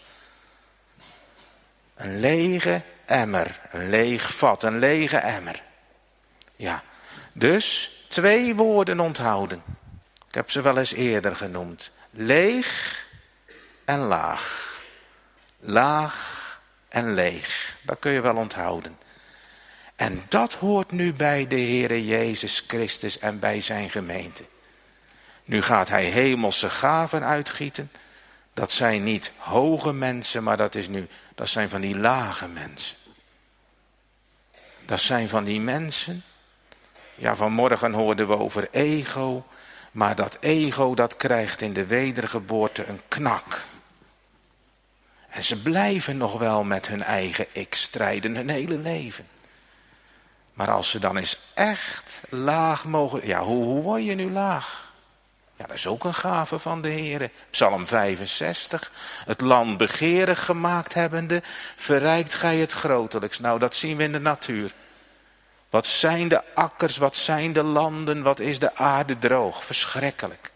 Een lege emmer, een leeg vat, een lege emmer. Ja, dus twee woorden onthouden. Ik heb ze wel eens eerder genoemd. Leeg en laag. Laag en leeg. Dat kun je wel onthouden. En dat hoort nu bij de Heere Jezus Christus en bij zijn gemeente. Nu gaat hij hemelse gaven uitgieten. Dat zijn niet hoge mensen, maar dat, is nu, dat zijn van die lage mensen. Dat zijn van die mensen. Ja, vanmorgen hoorden we over ego. Maar dat ego dat krijgt in de wedergeboorte een knak. En ze blijven nog wel met hun eigen ik strijden hun hele leven. Maar als ze dan eens echt laag mogen... Ja, hoe, hoe word je nu laag? Ja, dat is ook een gave van de Heere. Psalm vijfenzestig. Het land begeerig gemaakt hebbende, verrijkt gij het grotelijks. Nou, dat zien we in de natuur. Wat zijn de akkers, wat zijn de landen, wat is de aarde droog. Verschrikkelijk.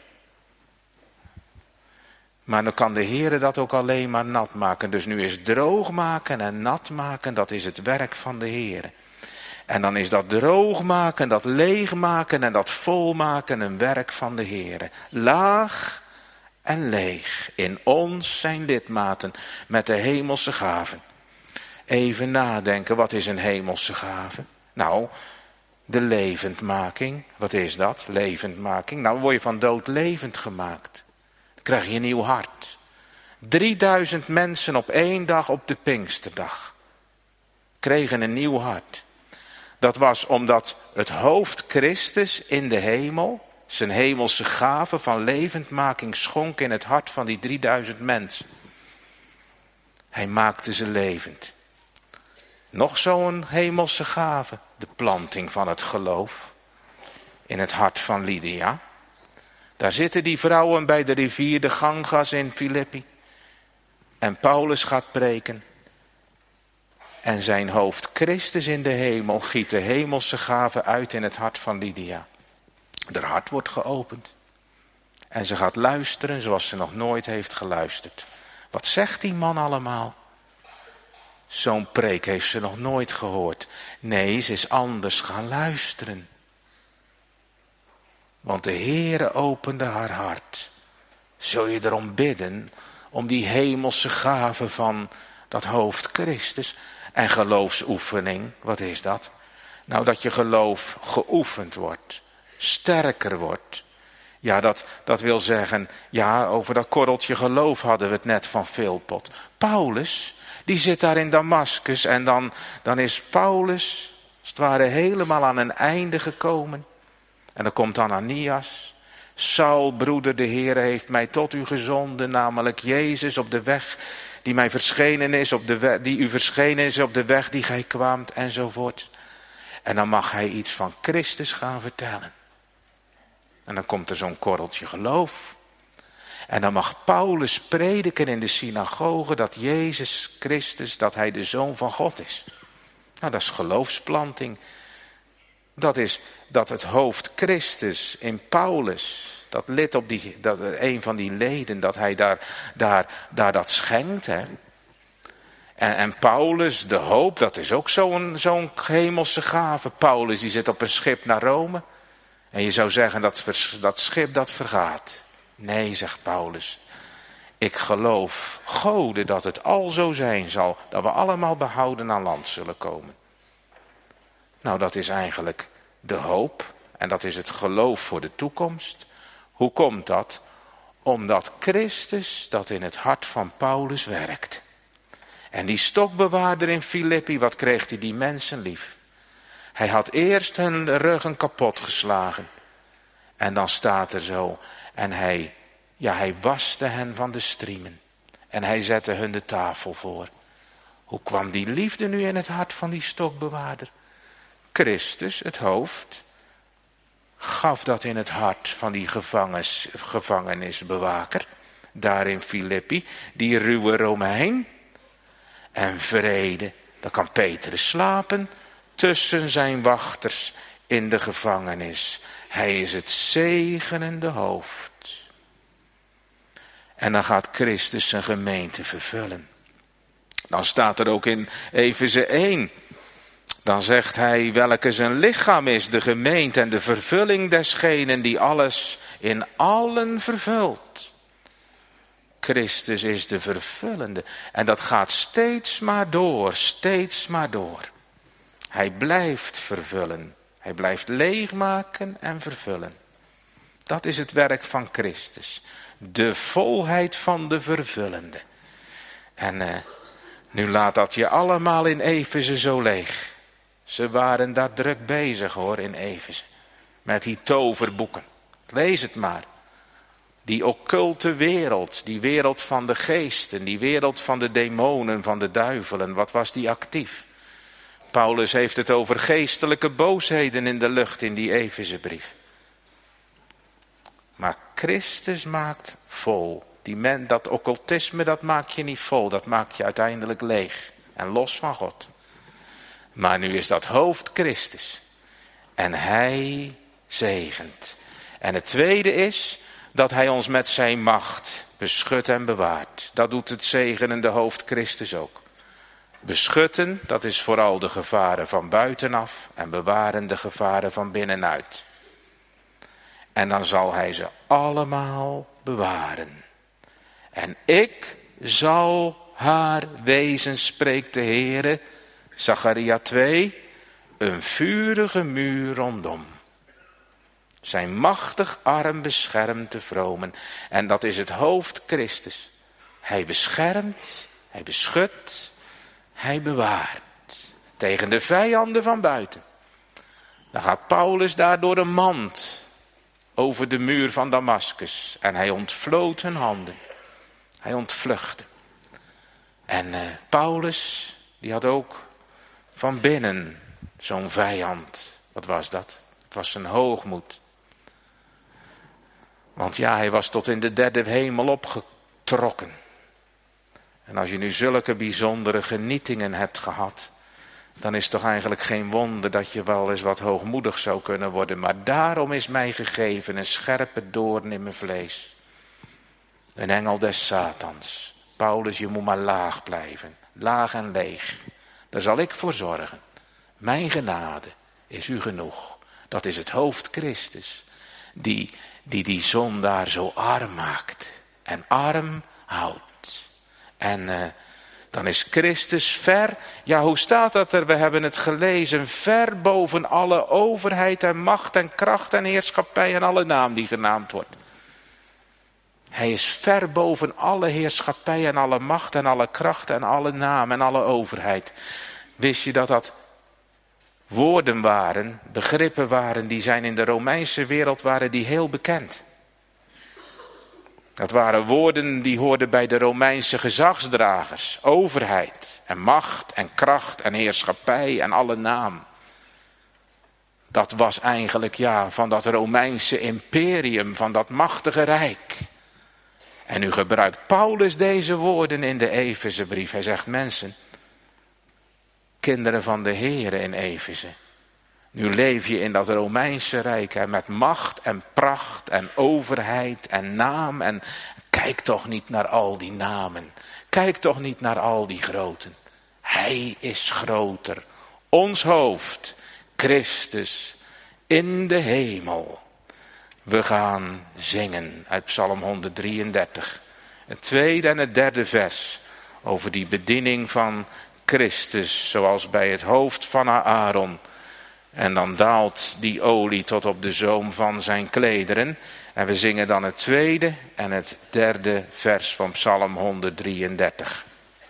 Maar dan kan de Heere dat ook alleen maar nat maken. Dus nu is droog maken en nat maken, dat is het werk van de Heere. En dan is dat droog maken, dat leeg maken en dat vol maken een werk van de Heere. Laag en leeg. In ons zijn lidmaten met de hemelse gaven. Even nadenken, wat is een hemelse gave? Nou, de levendmaking. Wat is dat? Levendmaking. Nou, word je van dood levend gemaakt. Dan krijg je een nieuw hart. drieduizend mensen op één dag op de Pinksterdag kregen een nieuw hart. Dat was omdat het hoofd Christus in de hemel zijn hemelse gave van levendmaking schonk in het hart van die drieduizend mensen. Hij maakte ze levend. Nog zo'n hemelse gave, de planting van het geloof in het hart van Lydia. Daar zitten die vrouwen bij de rivier de Gangas in Filippi. En Paulus gaat preken. En zijn hoofd Christus in de hemel giet de hemelse gave uit in het hart van Lydia. Haar hart wordt geopend. En ze gaat luisteren zoals ze nog nooit heeft geluisterd. Wat zegt die man allemaal? Zo'n preek heeft ze nog nooit gehoord. Nee, ze is anders gaan luisteren. Want de Heere opende haar hart. Zul je erom bidden, om die hemelse gave van dat hoofd Christus. En geloofsoefening, wat is dat? Nou, dat je geloof geoefend wordt, sterker wordt. Ja, dat, dat wil zeggen, ja, over dat korreltje geloof hadden we het net van Philpot. Paulus, die zit daar in Damascus en dan, dan is Paulus, als het ware, helemaal aan een einde gekomen. En dan komt Ananias, Saul, broeder, de Heere heeft mij tot u gezonden, namelijk Jezus op de weg die mij verschenen is, op de weg, die u verschenen is op de weg die gij kwaamt, enzovoort. En dan mag hij iets van Christus gaan vertellen. En dan komt er zo'n korreltje geloof. En dan mag Paulus prediken in de synagoge dat Jezus Christus, dat hij de Zoon van God is. Nou, dat is geloofsplanting. Dat is dat het hoofd Christus in Paulus, dat lid op die, dat een van die leden, dat hij daar, daar, daar dat schenkt. Hè. En, en Paulus, de hoop, dat is ook zo'n, zo'n hemelse gave. Paulus die zit op een schip naar Rome. En je zou zeggen dat dat schip dat vergaat. Nee, zegt Paulus. Ik geloof, Gode, dat het al zo zijn zal, dat we allemaal behouden aan land zullen komen. Nou, dat is eigenlijk de hoop. En dat is het geloof voor de toekomst. Hoe komt dat? Omdat Christus dat in het hart van Paulus werkt. En die stokbewaarder in Filippi, wat kreeg hij die mensen lief? Hij had eerst hun ruggen kapot geslagen. En dan staat er zo. En hij, ja, hij waste hen van de striemen. En hij zette hun de tafel voor. Hoe kwam die liefde nu in het hart van die stokbewaarder? Christus, het hoofd, gaf dat in het hart van die gevangenis, gevangenisbewaker. Daar in Filippi, die ruwe Romein. En vrede, dan kan Petrus slapen tussen zijn wachters in de gevangenis. Hij is het zegenende hoofd. En dan gaat Christus zijn gemeente vervullen. Dan staat er ook in Efeze één. Dan zegt hij welke zijn lichaam is, de gemeente en de vervulling desgenen die alles in allen vervult. Christus is de vervullende. En dat gaat steeds maar door, steeds maar door. Hij blijft vervullen. Hij blijft leegmaken en vervullen. Dat is het werk van Christus. De volheid van de vervullende. En uh, nu laat dat je allemaal in Efeze zo leeg. Ze waren daar druk bezig hoor in Efeze. Met die toverboeken. Lees het maar. Die occulte wereld, die wereld van de geesten, die wereld van de demonen, van de duivelen. Wat was die actief? Paulus heeft het over geestelijke boosheden in de lucht in die Efezebrief. Maar Christus maakt vol. Die men, dat occultisme, dat maakt je niet vol. Dat maakt je uiteindelijk leeg en los van God. Maar nu is dat hoofd Christus. En hij zegent. En het tweede is dat hij ons met zijn macht beschudt en bewaart. Dat doet het zegenende hoofd Christus ook. Beschutten, dat is vooral de gevaren van buitenaf. En bewaren de gevaren van binnenuit. En dan zal hij ze allemaal bewaren. En ik zal haar wezen, spreekt de Heere, Zacharia twee, een vurige muur rondom. Zijn machtig arm beschermt de vromen. En dat is het hoofd Christus. Hij beschermt, hij beschudt, hij bewaart. Tegen de vijanden van buiten. Dan gaat Paulus daar door een mand over de muur van Damaskus. En hij ontvloot hun handen. Hij ontvluchtte. En uh, Paulus, die had ook van binnen zo'n vijand. Wat was dat? Het was zijn hoogmoed. Want ja, hij was tot in de derde hemel opgetrokken. En als je nu zulke bijzondere genietingen hebt gehad, dan is het toch eigenlijk geen wonder dat je wel eens wat hoogmoedig zou kunnen worden. Maar daarom is mij gegeven een scherpe doorn in mijn vlees. Een engel des Satans. Paulus, je moet maar laag blijven. Laag en leeg. Daar zal ik voor zorgen. Mijn genade is u genoeg. Dat is het hoofd Christus. Die die, die zondaar zo arm maakt. En arm houdt. En uh, dan is Christus ver. Ja, hoe staat dat er? We hebben het gelezen. Ver boven alle overheid en macht en kracht en heerschappij en alle naam die genaamd wordt. Hij is ver boven alle heerschappij en alle macht en alle kracht en alle naam en alle overheid. Wist je dat dat woorden waren, begrippen waren, die zijn in de Romeinse wereld waren die heel bekend. Dat waren woorden die hoorden bij de Romeinse gezagsdragers. Overheid en macht en kracht en heerschappij en alle naam. Dat was eigenlijk ja van dat Romeinse imperium, van dat machtige rijk. En nu gebruikt Paulus deze woorden in de Efezebrief. Hij zegt mensen, kinderen van de Here in Efeze. Nu leef je in dat Romeinse rijk hè, met macht en pracht en overheid en naam. En kijk toch niet naar al die namen. Kijk toch niet naar al die groten. Hij is groter. Ons hoofd, Christus, in de hemel. We gaan zingen uit Psalm honderddrieëndertig. Het tweede en het derde vers over die bediening van Christus, zoals bij het hoofd van Aaron. En dan daalt die olie tot op de zoom van zijn klederen. En we zingen dan het tweede en het derde vers van Psalm honderddrieëndertig.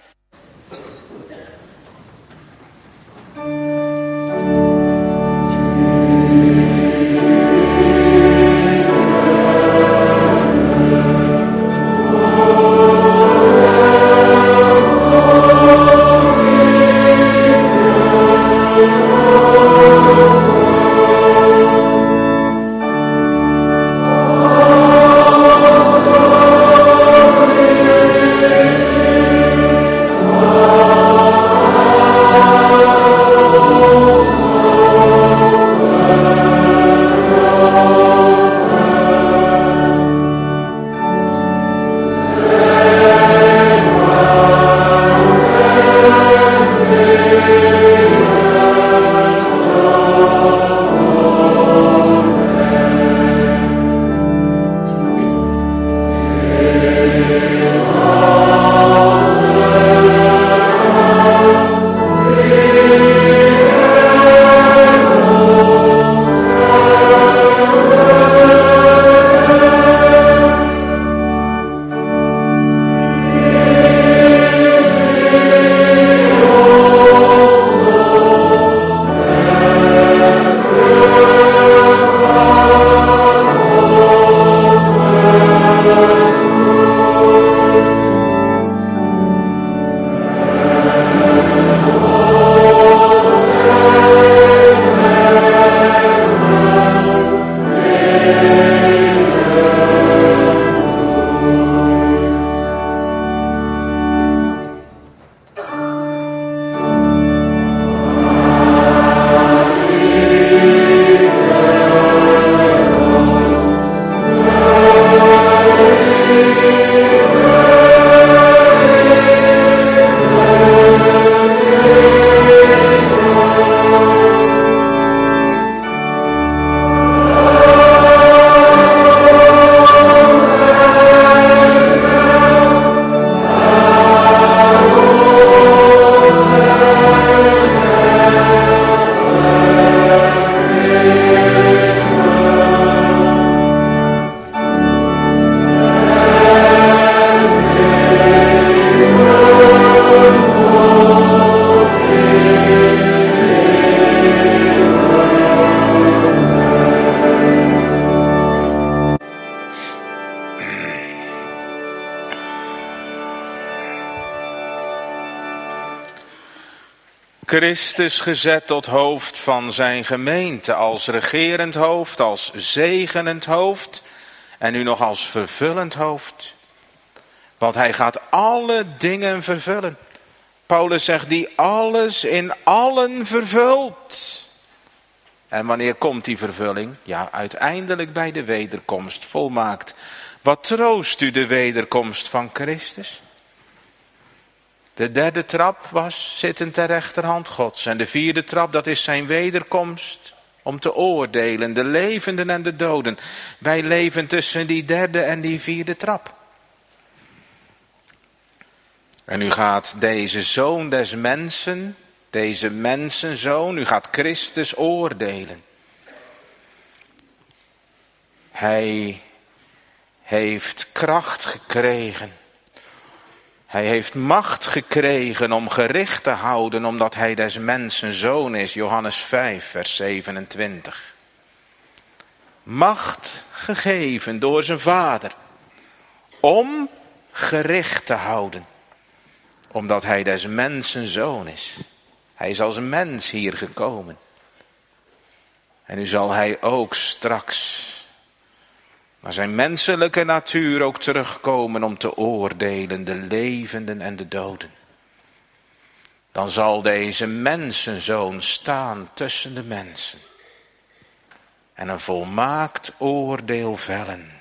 Christus gezet tot hoofd van zijn gemeente, als regerend hoofd, als zegenend hoofd en nu nog als vervullend hoofd. Want hij gaat alle dingen vervullen. Paulus zegt die alles in allen vervult. En wanneer komt die vervulling? Ja, uiteindelijk bij de wederkomst, volmaakt. Wat troost u de wederkomst van Christus? De derde trap was zitten ter rechterhand Gods. En de vierde trap, dat is zijn wederkomst om te oordelen, de levenden en de doden. Wij leven tussen die derde en die vierde trap. En nu gaat deze zoon des mensen, deze mensenzoon, nu gaat Christus oordelen. Hij heeft kracht gekregen. Hij heeft macht gekregen om gericht te houden, omdat hij des mensen zoon is. Johannes vijf, vers zevenentwintig. Macht gegeven door zijn vader om gericht te houden. Omdat hij des mensen zoon is. Hij is als mens hier gekomen. En nu zal hij ook straks naar zijn menselijke natuur ook terugkomen om te oordelen de levenden en de doden. Dan zal deze mensenzoon staan tussen de mensen en een volmaakt oordeel vellen.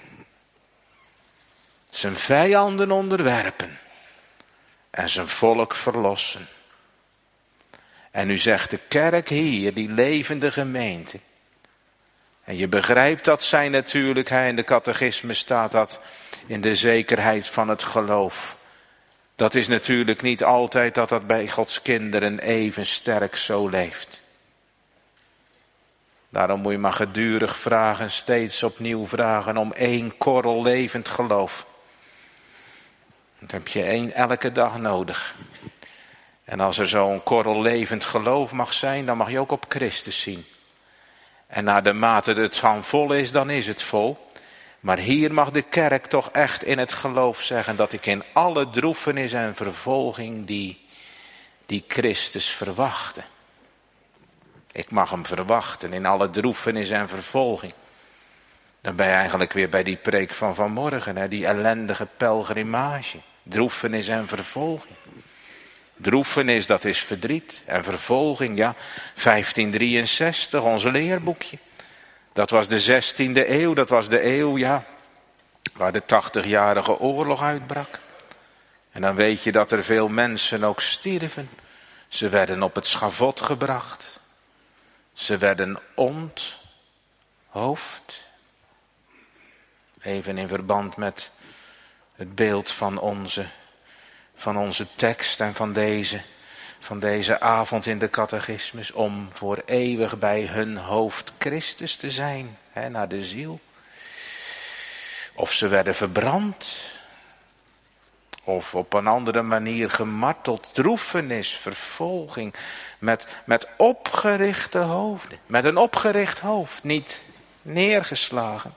Zijn vijanden onderwerpen en zijn volk verlossen. En nu zegt de kerk hier, die levende gemeente. En je begrijpt dat zij natuurlijk, in de catechisme staat dat, in de zekerheid van het geloof. Dat is natuurlijk niet altijd dat dat bij Gods kinderen even sterk zo leeft. Daarom moet je maar gedurig vragen, steeds opnieuw vragen om één korrel levend geloof. Dat heb je één elke dag nodig. En als er zo'n korrel levend geloof mag zijn, dan mag je ook op Christus zien. En naar de mate dat het van vol is, dan is het vol. Maar hier mag de kerk toch echt in het geloof zeggen dat ik in alle droefenis en vervolging die, die Christus verwachtte. Ik mag hem verwachten in alle droefenis en vervolging. Dan ben je eigenlijk weer bij die preek van vanmorgen, hè, die ellendige pelgrimage. Droefenis en vervolging. Droefenis, dat is verdriet. En vervolging, ja, vijftien drieënzestig, ons leerboekje. Dat was de zestiende eeuw, dat was de eeuw, ja, waar de tachtigjarige oorlog uitbrak. En dan weet je dat er veel mensen ook stierven. Ze werden op het schavot gebracht. Ze werden onthoofd. Even in verband met het beeld van onze, van onze tekst en van deze, van deze avond in de catechismus. Om voor eeuwig bij hun hoofd Christus te zijn, hè, naar de ziel. Of ze werden verbrand. Of op een andere manier gemarteld, droefenis, vervolging. Met, met opgerichte hoofden. Met een opgericht hoofd, niet neergeslagen.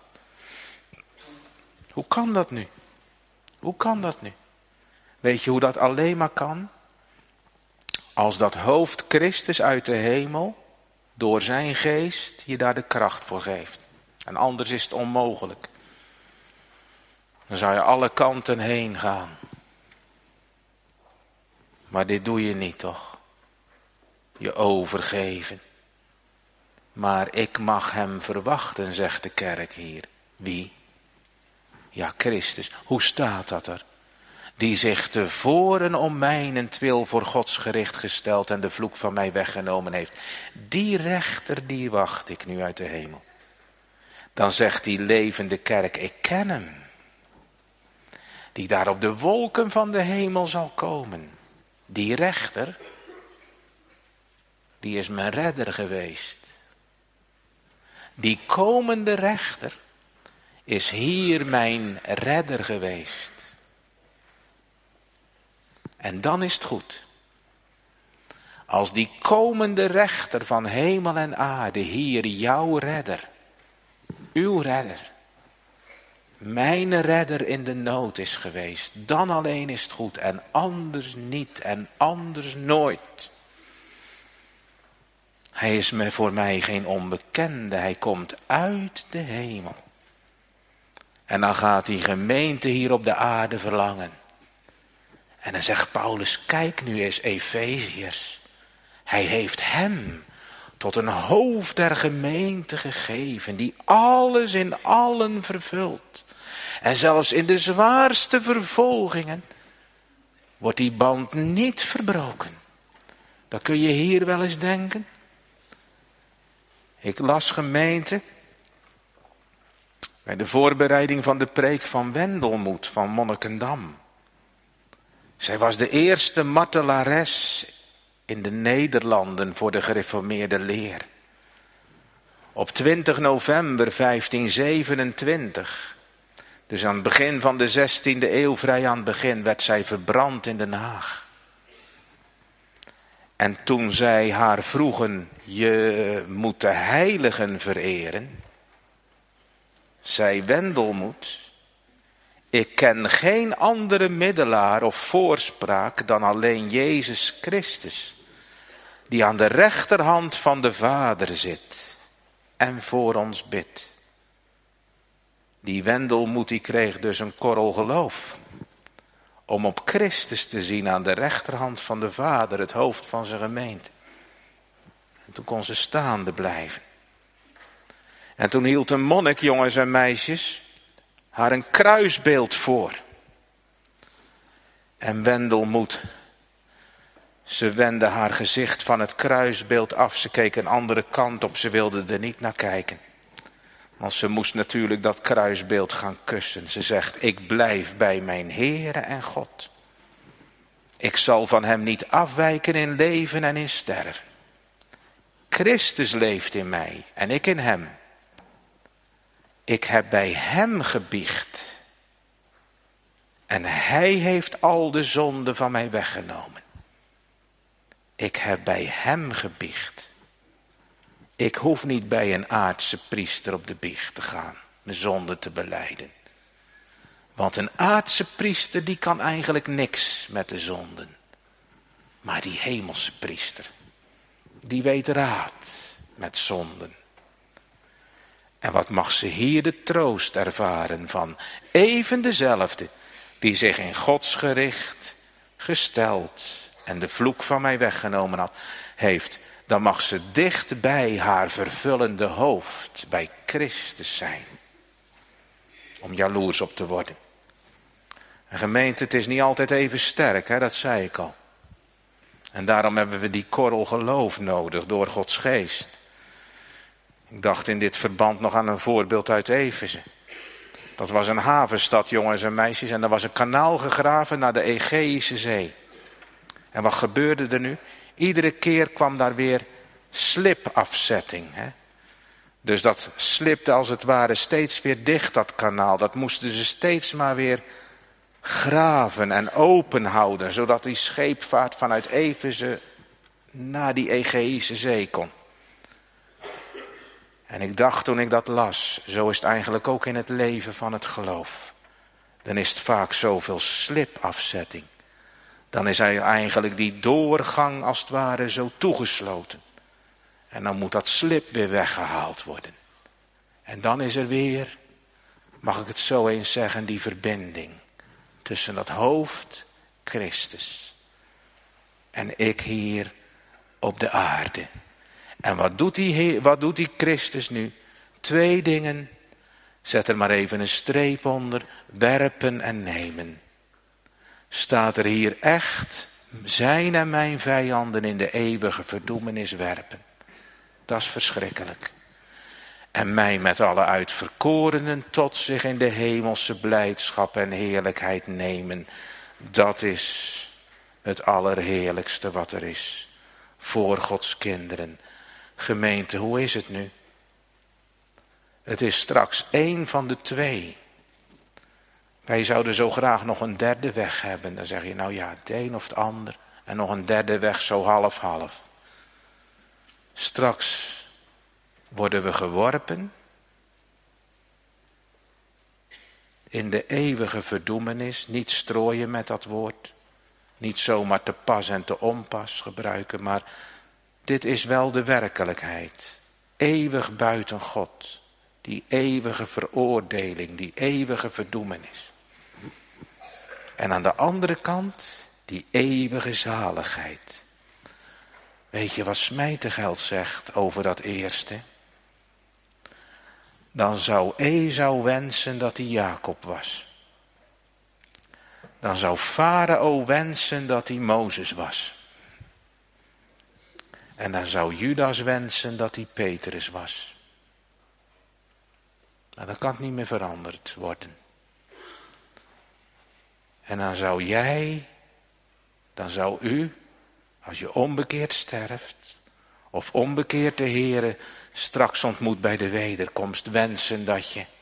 Hoe kan dat nu? Hoe kan dat nu? Weet je hoe dat alleen maar kan? Als dat hoofd Christus uit de hemel, door zijn geest, je daar de kracht voor geeft. En anders is het onmogelijk. Dan zou je alle kanten heen gaan. Maar dit doe je niet, toch? Je overgeven. Maar ik mag hem verwachten, zegt de kerk hier. Wie? Ja, Christus. Hoe staat dat er? Die zich tevoren om mijnentwil voor Gods gericht gesteld en de vloek van mij weggenomen heeft. Die rechter, die wacht ik nu uit de hemel. Dan zegt die levende kerk, ik ken hem. Die daar op de wolken van de hemel zal komen. Die rechter, die is mijn redder geweest. Die komende rechter is hier mijn redder geweest. En dan is het goed. Als die komende rechter van hemel en aarde hier jouw redder, uw redder, mijn redder in de nood is geweest, dan alleen is het goed en anders niet en anders nooit. Hij is me voor mij geen onbekende, hij komt uit de hemel. En dan gaat die gemeente hier op de aarde verlangen. En dan zegt Paulus, kijk nu eens Efeziërs. Hij heeft hem tot een hoofd der gemeente gegeven, die alles in allen vervult. En zelfs in de zwaarste vervolgingen wordt die band niet verbroken. Dat kun je hier wel eens denken. Ik las, gemeente, bij de voorbereiding van de preek van Wendelmoed van Monnikendam. Zij was de eerste martelares in de Nederlanden voor de gereformeerde leer. Op twintig november vijftien zevenentwintig, dus aan het begin van de zestiende eeuw, vrij aan het begin, werd zij verbrand in Den Haag. En toen zij haar vroegen, je moet de heiligen vereren, zei Wendelmoed, Ik ken geen andere middelaar of voorspraak dan alleen Jezus Christus, die aan de rechterhand van de Vader zit en voor ons bidt. Die Wendelmoed die kreeg dus een korrel geloof, om op Christus te zien aan de rechterhand van de Vader, het hoofd van zijn gemeente. En toen kon ze staande blijven. En toen hield een monnik, jongens en meisjes, haar een kruisbeeld voor. En Wendelmoed, ze wendde haar gezicht van het kruisbeeld af. Ze keek een andere kant op, ze wilde er niet naar kijken. Want ze moest natuurlijk dat kruisbeeld gaan kussen. Ze zegt, ik blijf bij mijn Heere en God. Ik zal van hem niet afwijken in leven en in sterven. Christus leeft in mij en ik in hem. Ik heb bij hem gebiecht. En hij heeft al de zonde van mij weggenomen. Ik heb bij hem gebiecht. Ik hoef niet bij een aardse priester op de biecht te gaan, mijn zonde te belijden. Want een aardse priester die kan eigenlijk niks met de zonden. Maar die hemelse priester, die weet raad met zonden. En wat mag ze hier de troost ervaren van even dezelfde die zich in Gods gericht gesteld en de vloek van mij weggenomen had, heeft, dan mag ze dicht bij haar vervullende hoofd, bij Christus zijn. Om jaloers op te worden. Een gemeente, het is niet altijd even sterk, hè, dat zei ik al. En daarom hebben we die korrel geloof nodig door Gods geest. Ik dacht in dit verband nog aan een voorbeeld uit Efeze. Dat was een havenstad, jongens en meisjes, en er was een kanaal gegraven naar de Egeïsche Zee. En wat gebeurde er nu? Iedere keer kwam daar weer slipafzetting. Hè? Dus dat slipte als het ware steeds weer dicht, dat kanaal. Dat moesten ze steeds maar weer graven en open houden, zodat die scheepvaart vanuit Efeze naar die Egeïsche Zee kon. En ik dacht toen ik dat las, zo is het eigenlijk ook in het leven van het geloof. Dan is het vaak zoveel slipafzetting. Dan is eigenlijk die doorgang als het ware zo toegesloten. En dan moet dat slip weer weggehaald worden. En dan is er weer, mag ik het zo eens zeggen, die verbinding. Tussen dat hoofd, Christus. En ik hier op de aarde. En wat doet die, wat doet die Christus nu? Twee dingen. Zet er maar even een streep onder. Werpen en nemen. Staat er hier echt, zijn en mijn vijanden in de eeuwige verdoemenis werpen. Dat is verschrikkelijk. En mij met alle uitverkorenen tot zich in de hemelse blijdschap en heerlijkheid nemen. Dat is het allerheerlijkste wat er is. Voor Gods kinderen. Gemeente, hoe is het nu? Het is straks één van de twee. Wij zouden zo graag nog een derde weg hebben. Dan zeg je, nou ja, het een of het ander. En nog een derde weg, zo half-half. Straks worden we geworpen in de eeuwige verdoemenis. Niet strooien met dat woord. Niet zomaar te pas en te onpas gebruiken. Maar dit is wel de werkelijkheid. Eeuwig buiten God. Die eeuwige veroordeling. Die eeuwige verdoemenis. En aan de andere kant die eeuwige zaligheid. Weet je wat Smijtegeld zegt over dat eerste? Dan zou Esau wensen dat hij Jacob was. Dan zou Farao wensen dat hij Mozes was. En dan zou Judas wensen dat hij Petrus was. Nou, dat kan niet meer veranderd worden. En dan zou jij, dan zou u, als je onbekeerd sterft, of onbekeerd de Heere straks ontmoet bij de wederkomst, wensen dat je.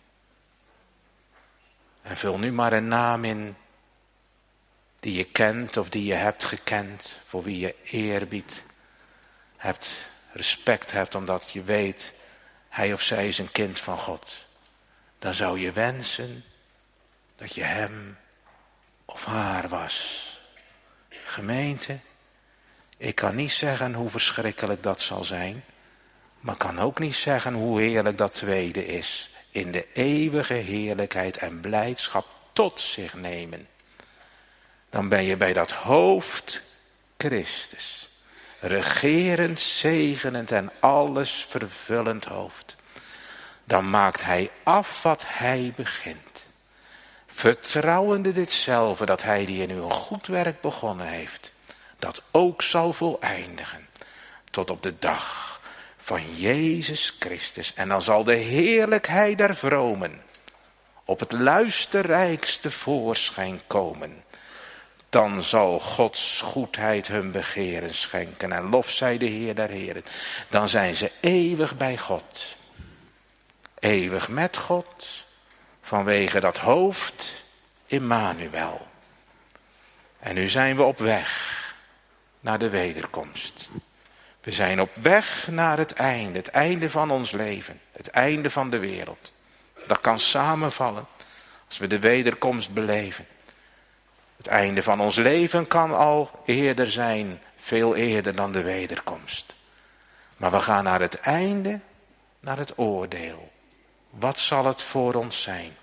En vul nu maar een naam in die je kent of die je hebt gekend, voor wie je eerbied hebt, respect hebt, omdat je weet, hij of zij is een kind van God. Dan zou je wensen dat je hem of haar was. Gemeente, ik kan niet zeggen hoe verschrikkelijk dat zal zijn, maar kan ook niet zeggen hoe heerlijk dat tweede is. In de eeuwige heerlijkheid en blijdschap tot zich nemen. Dan ben je bij dat hoofd Christus. Regerend, zegenend en alles vervullend hoofd. Dan maakt hij af wat hij begint. Vertrouwende ditzelfde dat hij die in u een goed werk begonnen heeft. Dat ook zal voleindigen. Tot op de dag van Jezus Christus. En dan zal de heerlijkheid der vromen op het luisterrijkste voorschijn komen. Dan zal Gods goedheid hun begeren schenken. En lof zij de Heer der Heren. Dan zijn ze eeuwig bij God. Eeuwig met God. Vanwege dat hoofd Immanuel. En nu zijn we op weg naar de wederkomst. We zijn op weg naar het einde. Het einde van ons leven. Het einde van de wereld. Dat kan samenvallen als we de wederkomst beleven. Het einde van ons leven kan al eerder zijn, veel eerder dan de wederkomst. Maar we gaan naar het einde, naar het oordeel. Wat zal het voor ons zijn?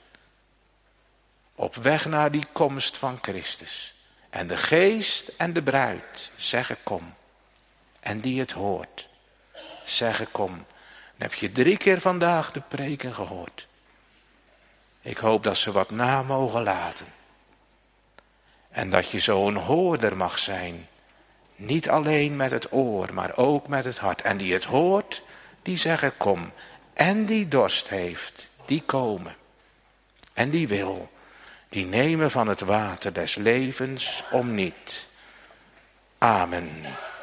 Op weg naar die komst van Christus. En de geest en de bruid zeggen kom. En die het hoort, zeggen kom. Dan heb je drie keer vandaag de preken gehoord. Ik hoop dat ze wat na mogen laten. En dat je zo'n hoorder mag zijn. Niet alleen met het oor, maar ook met het hart. En die het hoort, die zeggen kom. En die dorst heeft, die komen. En die wil, die nemen van het water des levens om niet. Amen.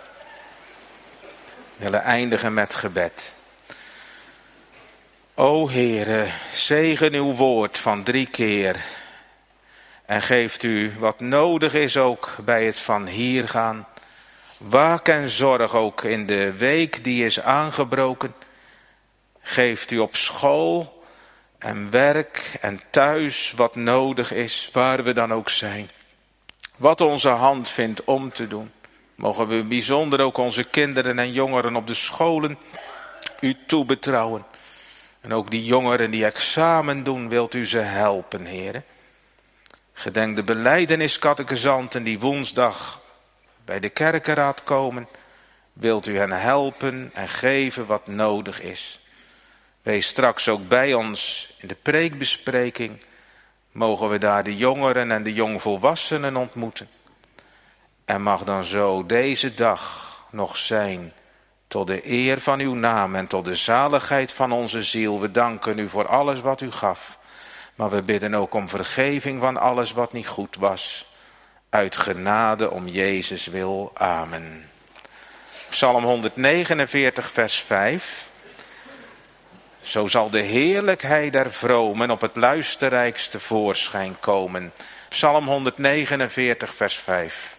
We willen eindigen met gebed. O Heere, zegen uw woord van drie keer. En geeft u wat nodig is ook bij het van hier gaan. Waak en zorg ook in de week die is aangebroken. Geeft u op school en werk en thuis wat nodig is, waar we dan ook zijn. Wat onze hand vindt om te doen. Mogen we bijzonder ook onze kinderen en jongeren op de scholen u toebetrouwen. En ook die jongeren die examen doen, wilt u ze helpen, heren. Gedenk de belijdeniscatechisanten die woensdag bij de kerkenraad komen. Wilt u hen helpen en geven wat nodig is. Wees straks ook bij ons in de preekbespreking. Mogen we daar de jongeren en de jongvolwassenen ontmoeten. En mag dan zo deze dag nog zijn tot de eer van uw naam en tot de zaligheid van onze ziel. We danken u voor alles wat u gaf. Maar we bidden ook om vergeving van alles wat niet goed was. Uit genade om Jezus wil. Amen. Psalm honderdnegenenveertig vers vijf. Zo zal de heerlijkheid der vromen op het luisterrijkste voorschijn komen. Psalm honderdnegenenveertig vers vijf.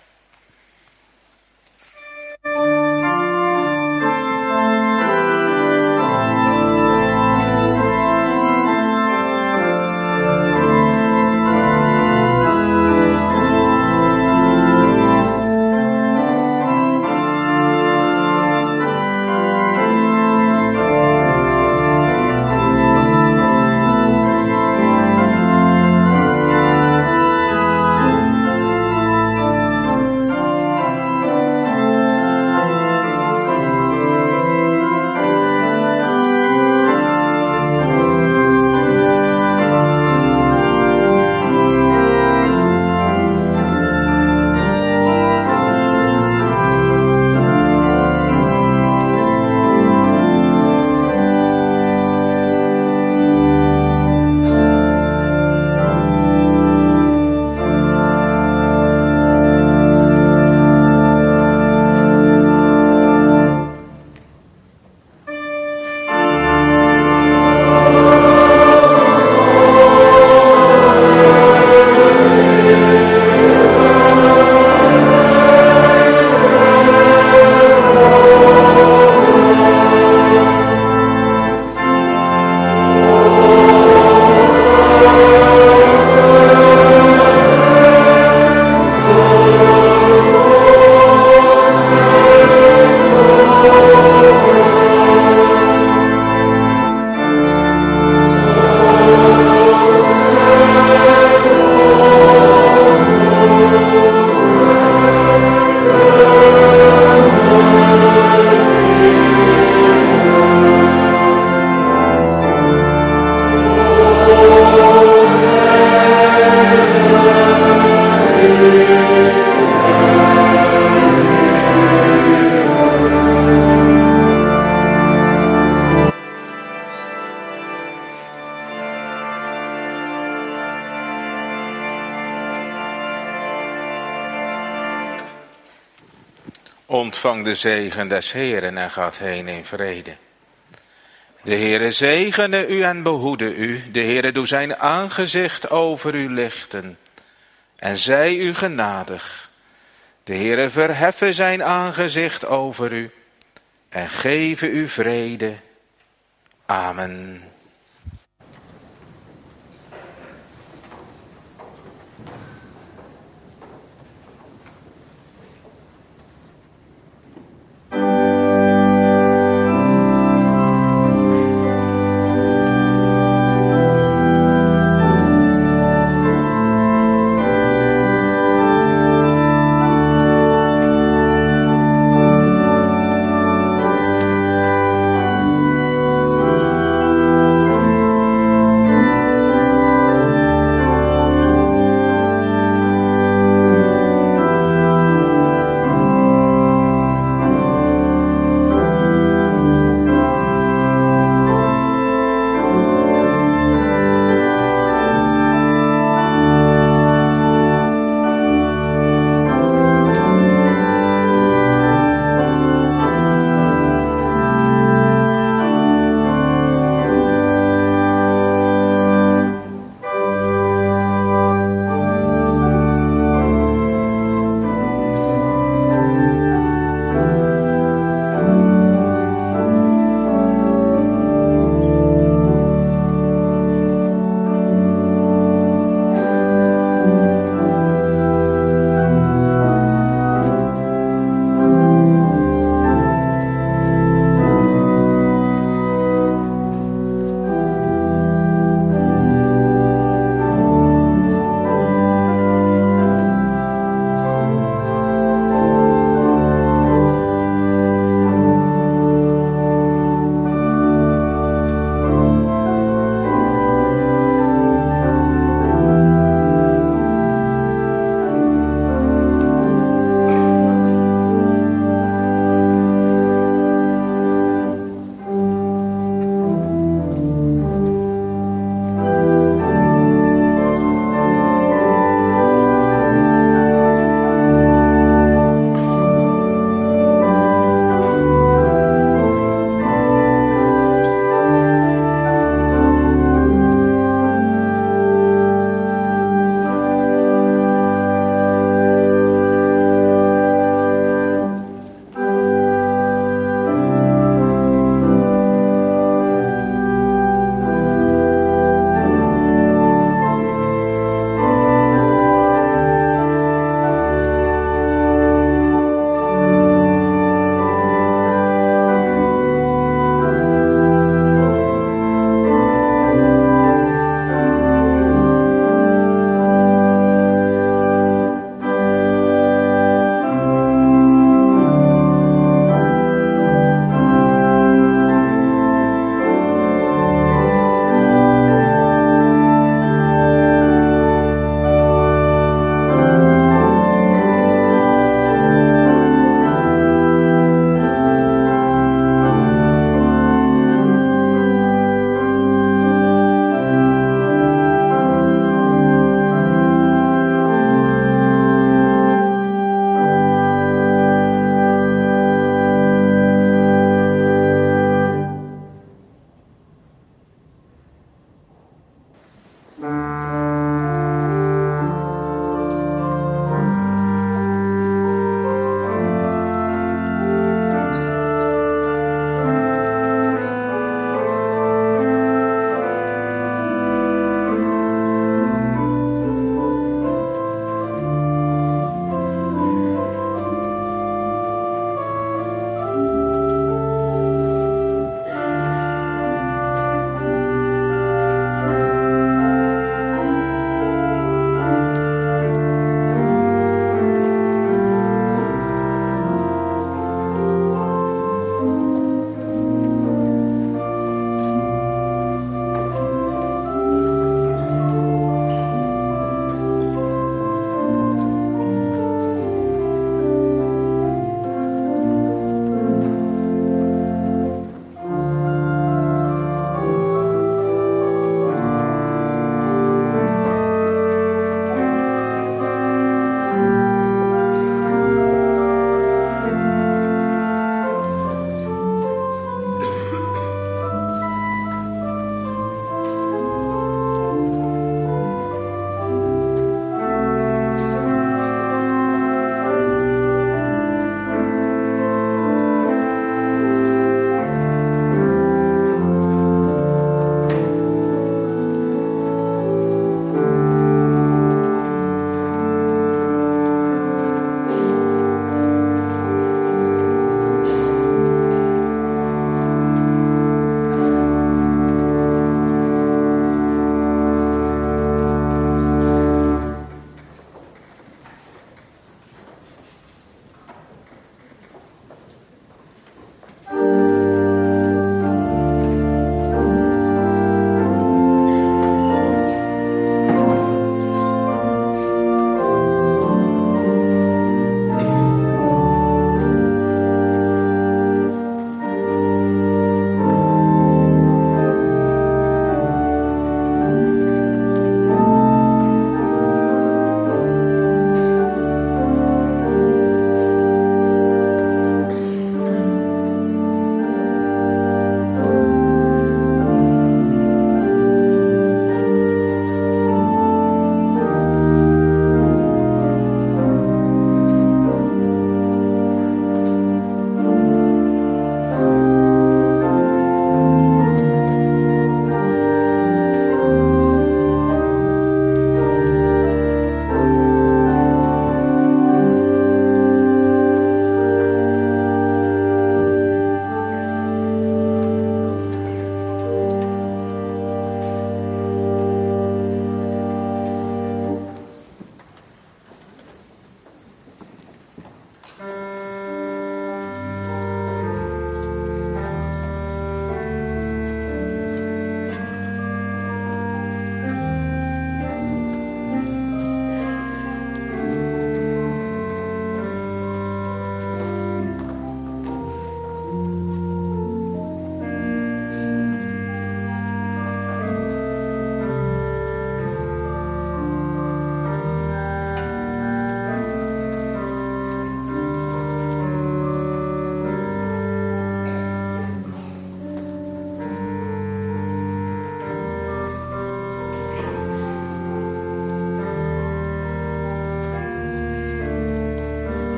Ontvang de zegen des Heeren en gaat heen in vrede. De Heere zegene u en behoede u. De Heere doe zijn aangezicht over u lichten en zij u genadig. De Heere verheffe zijn aangezicht over u en geven u vrede. Amen.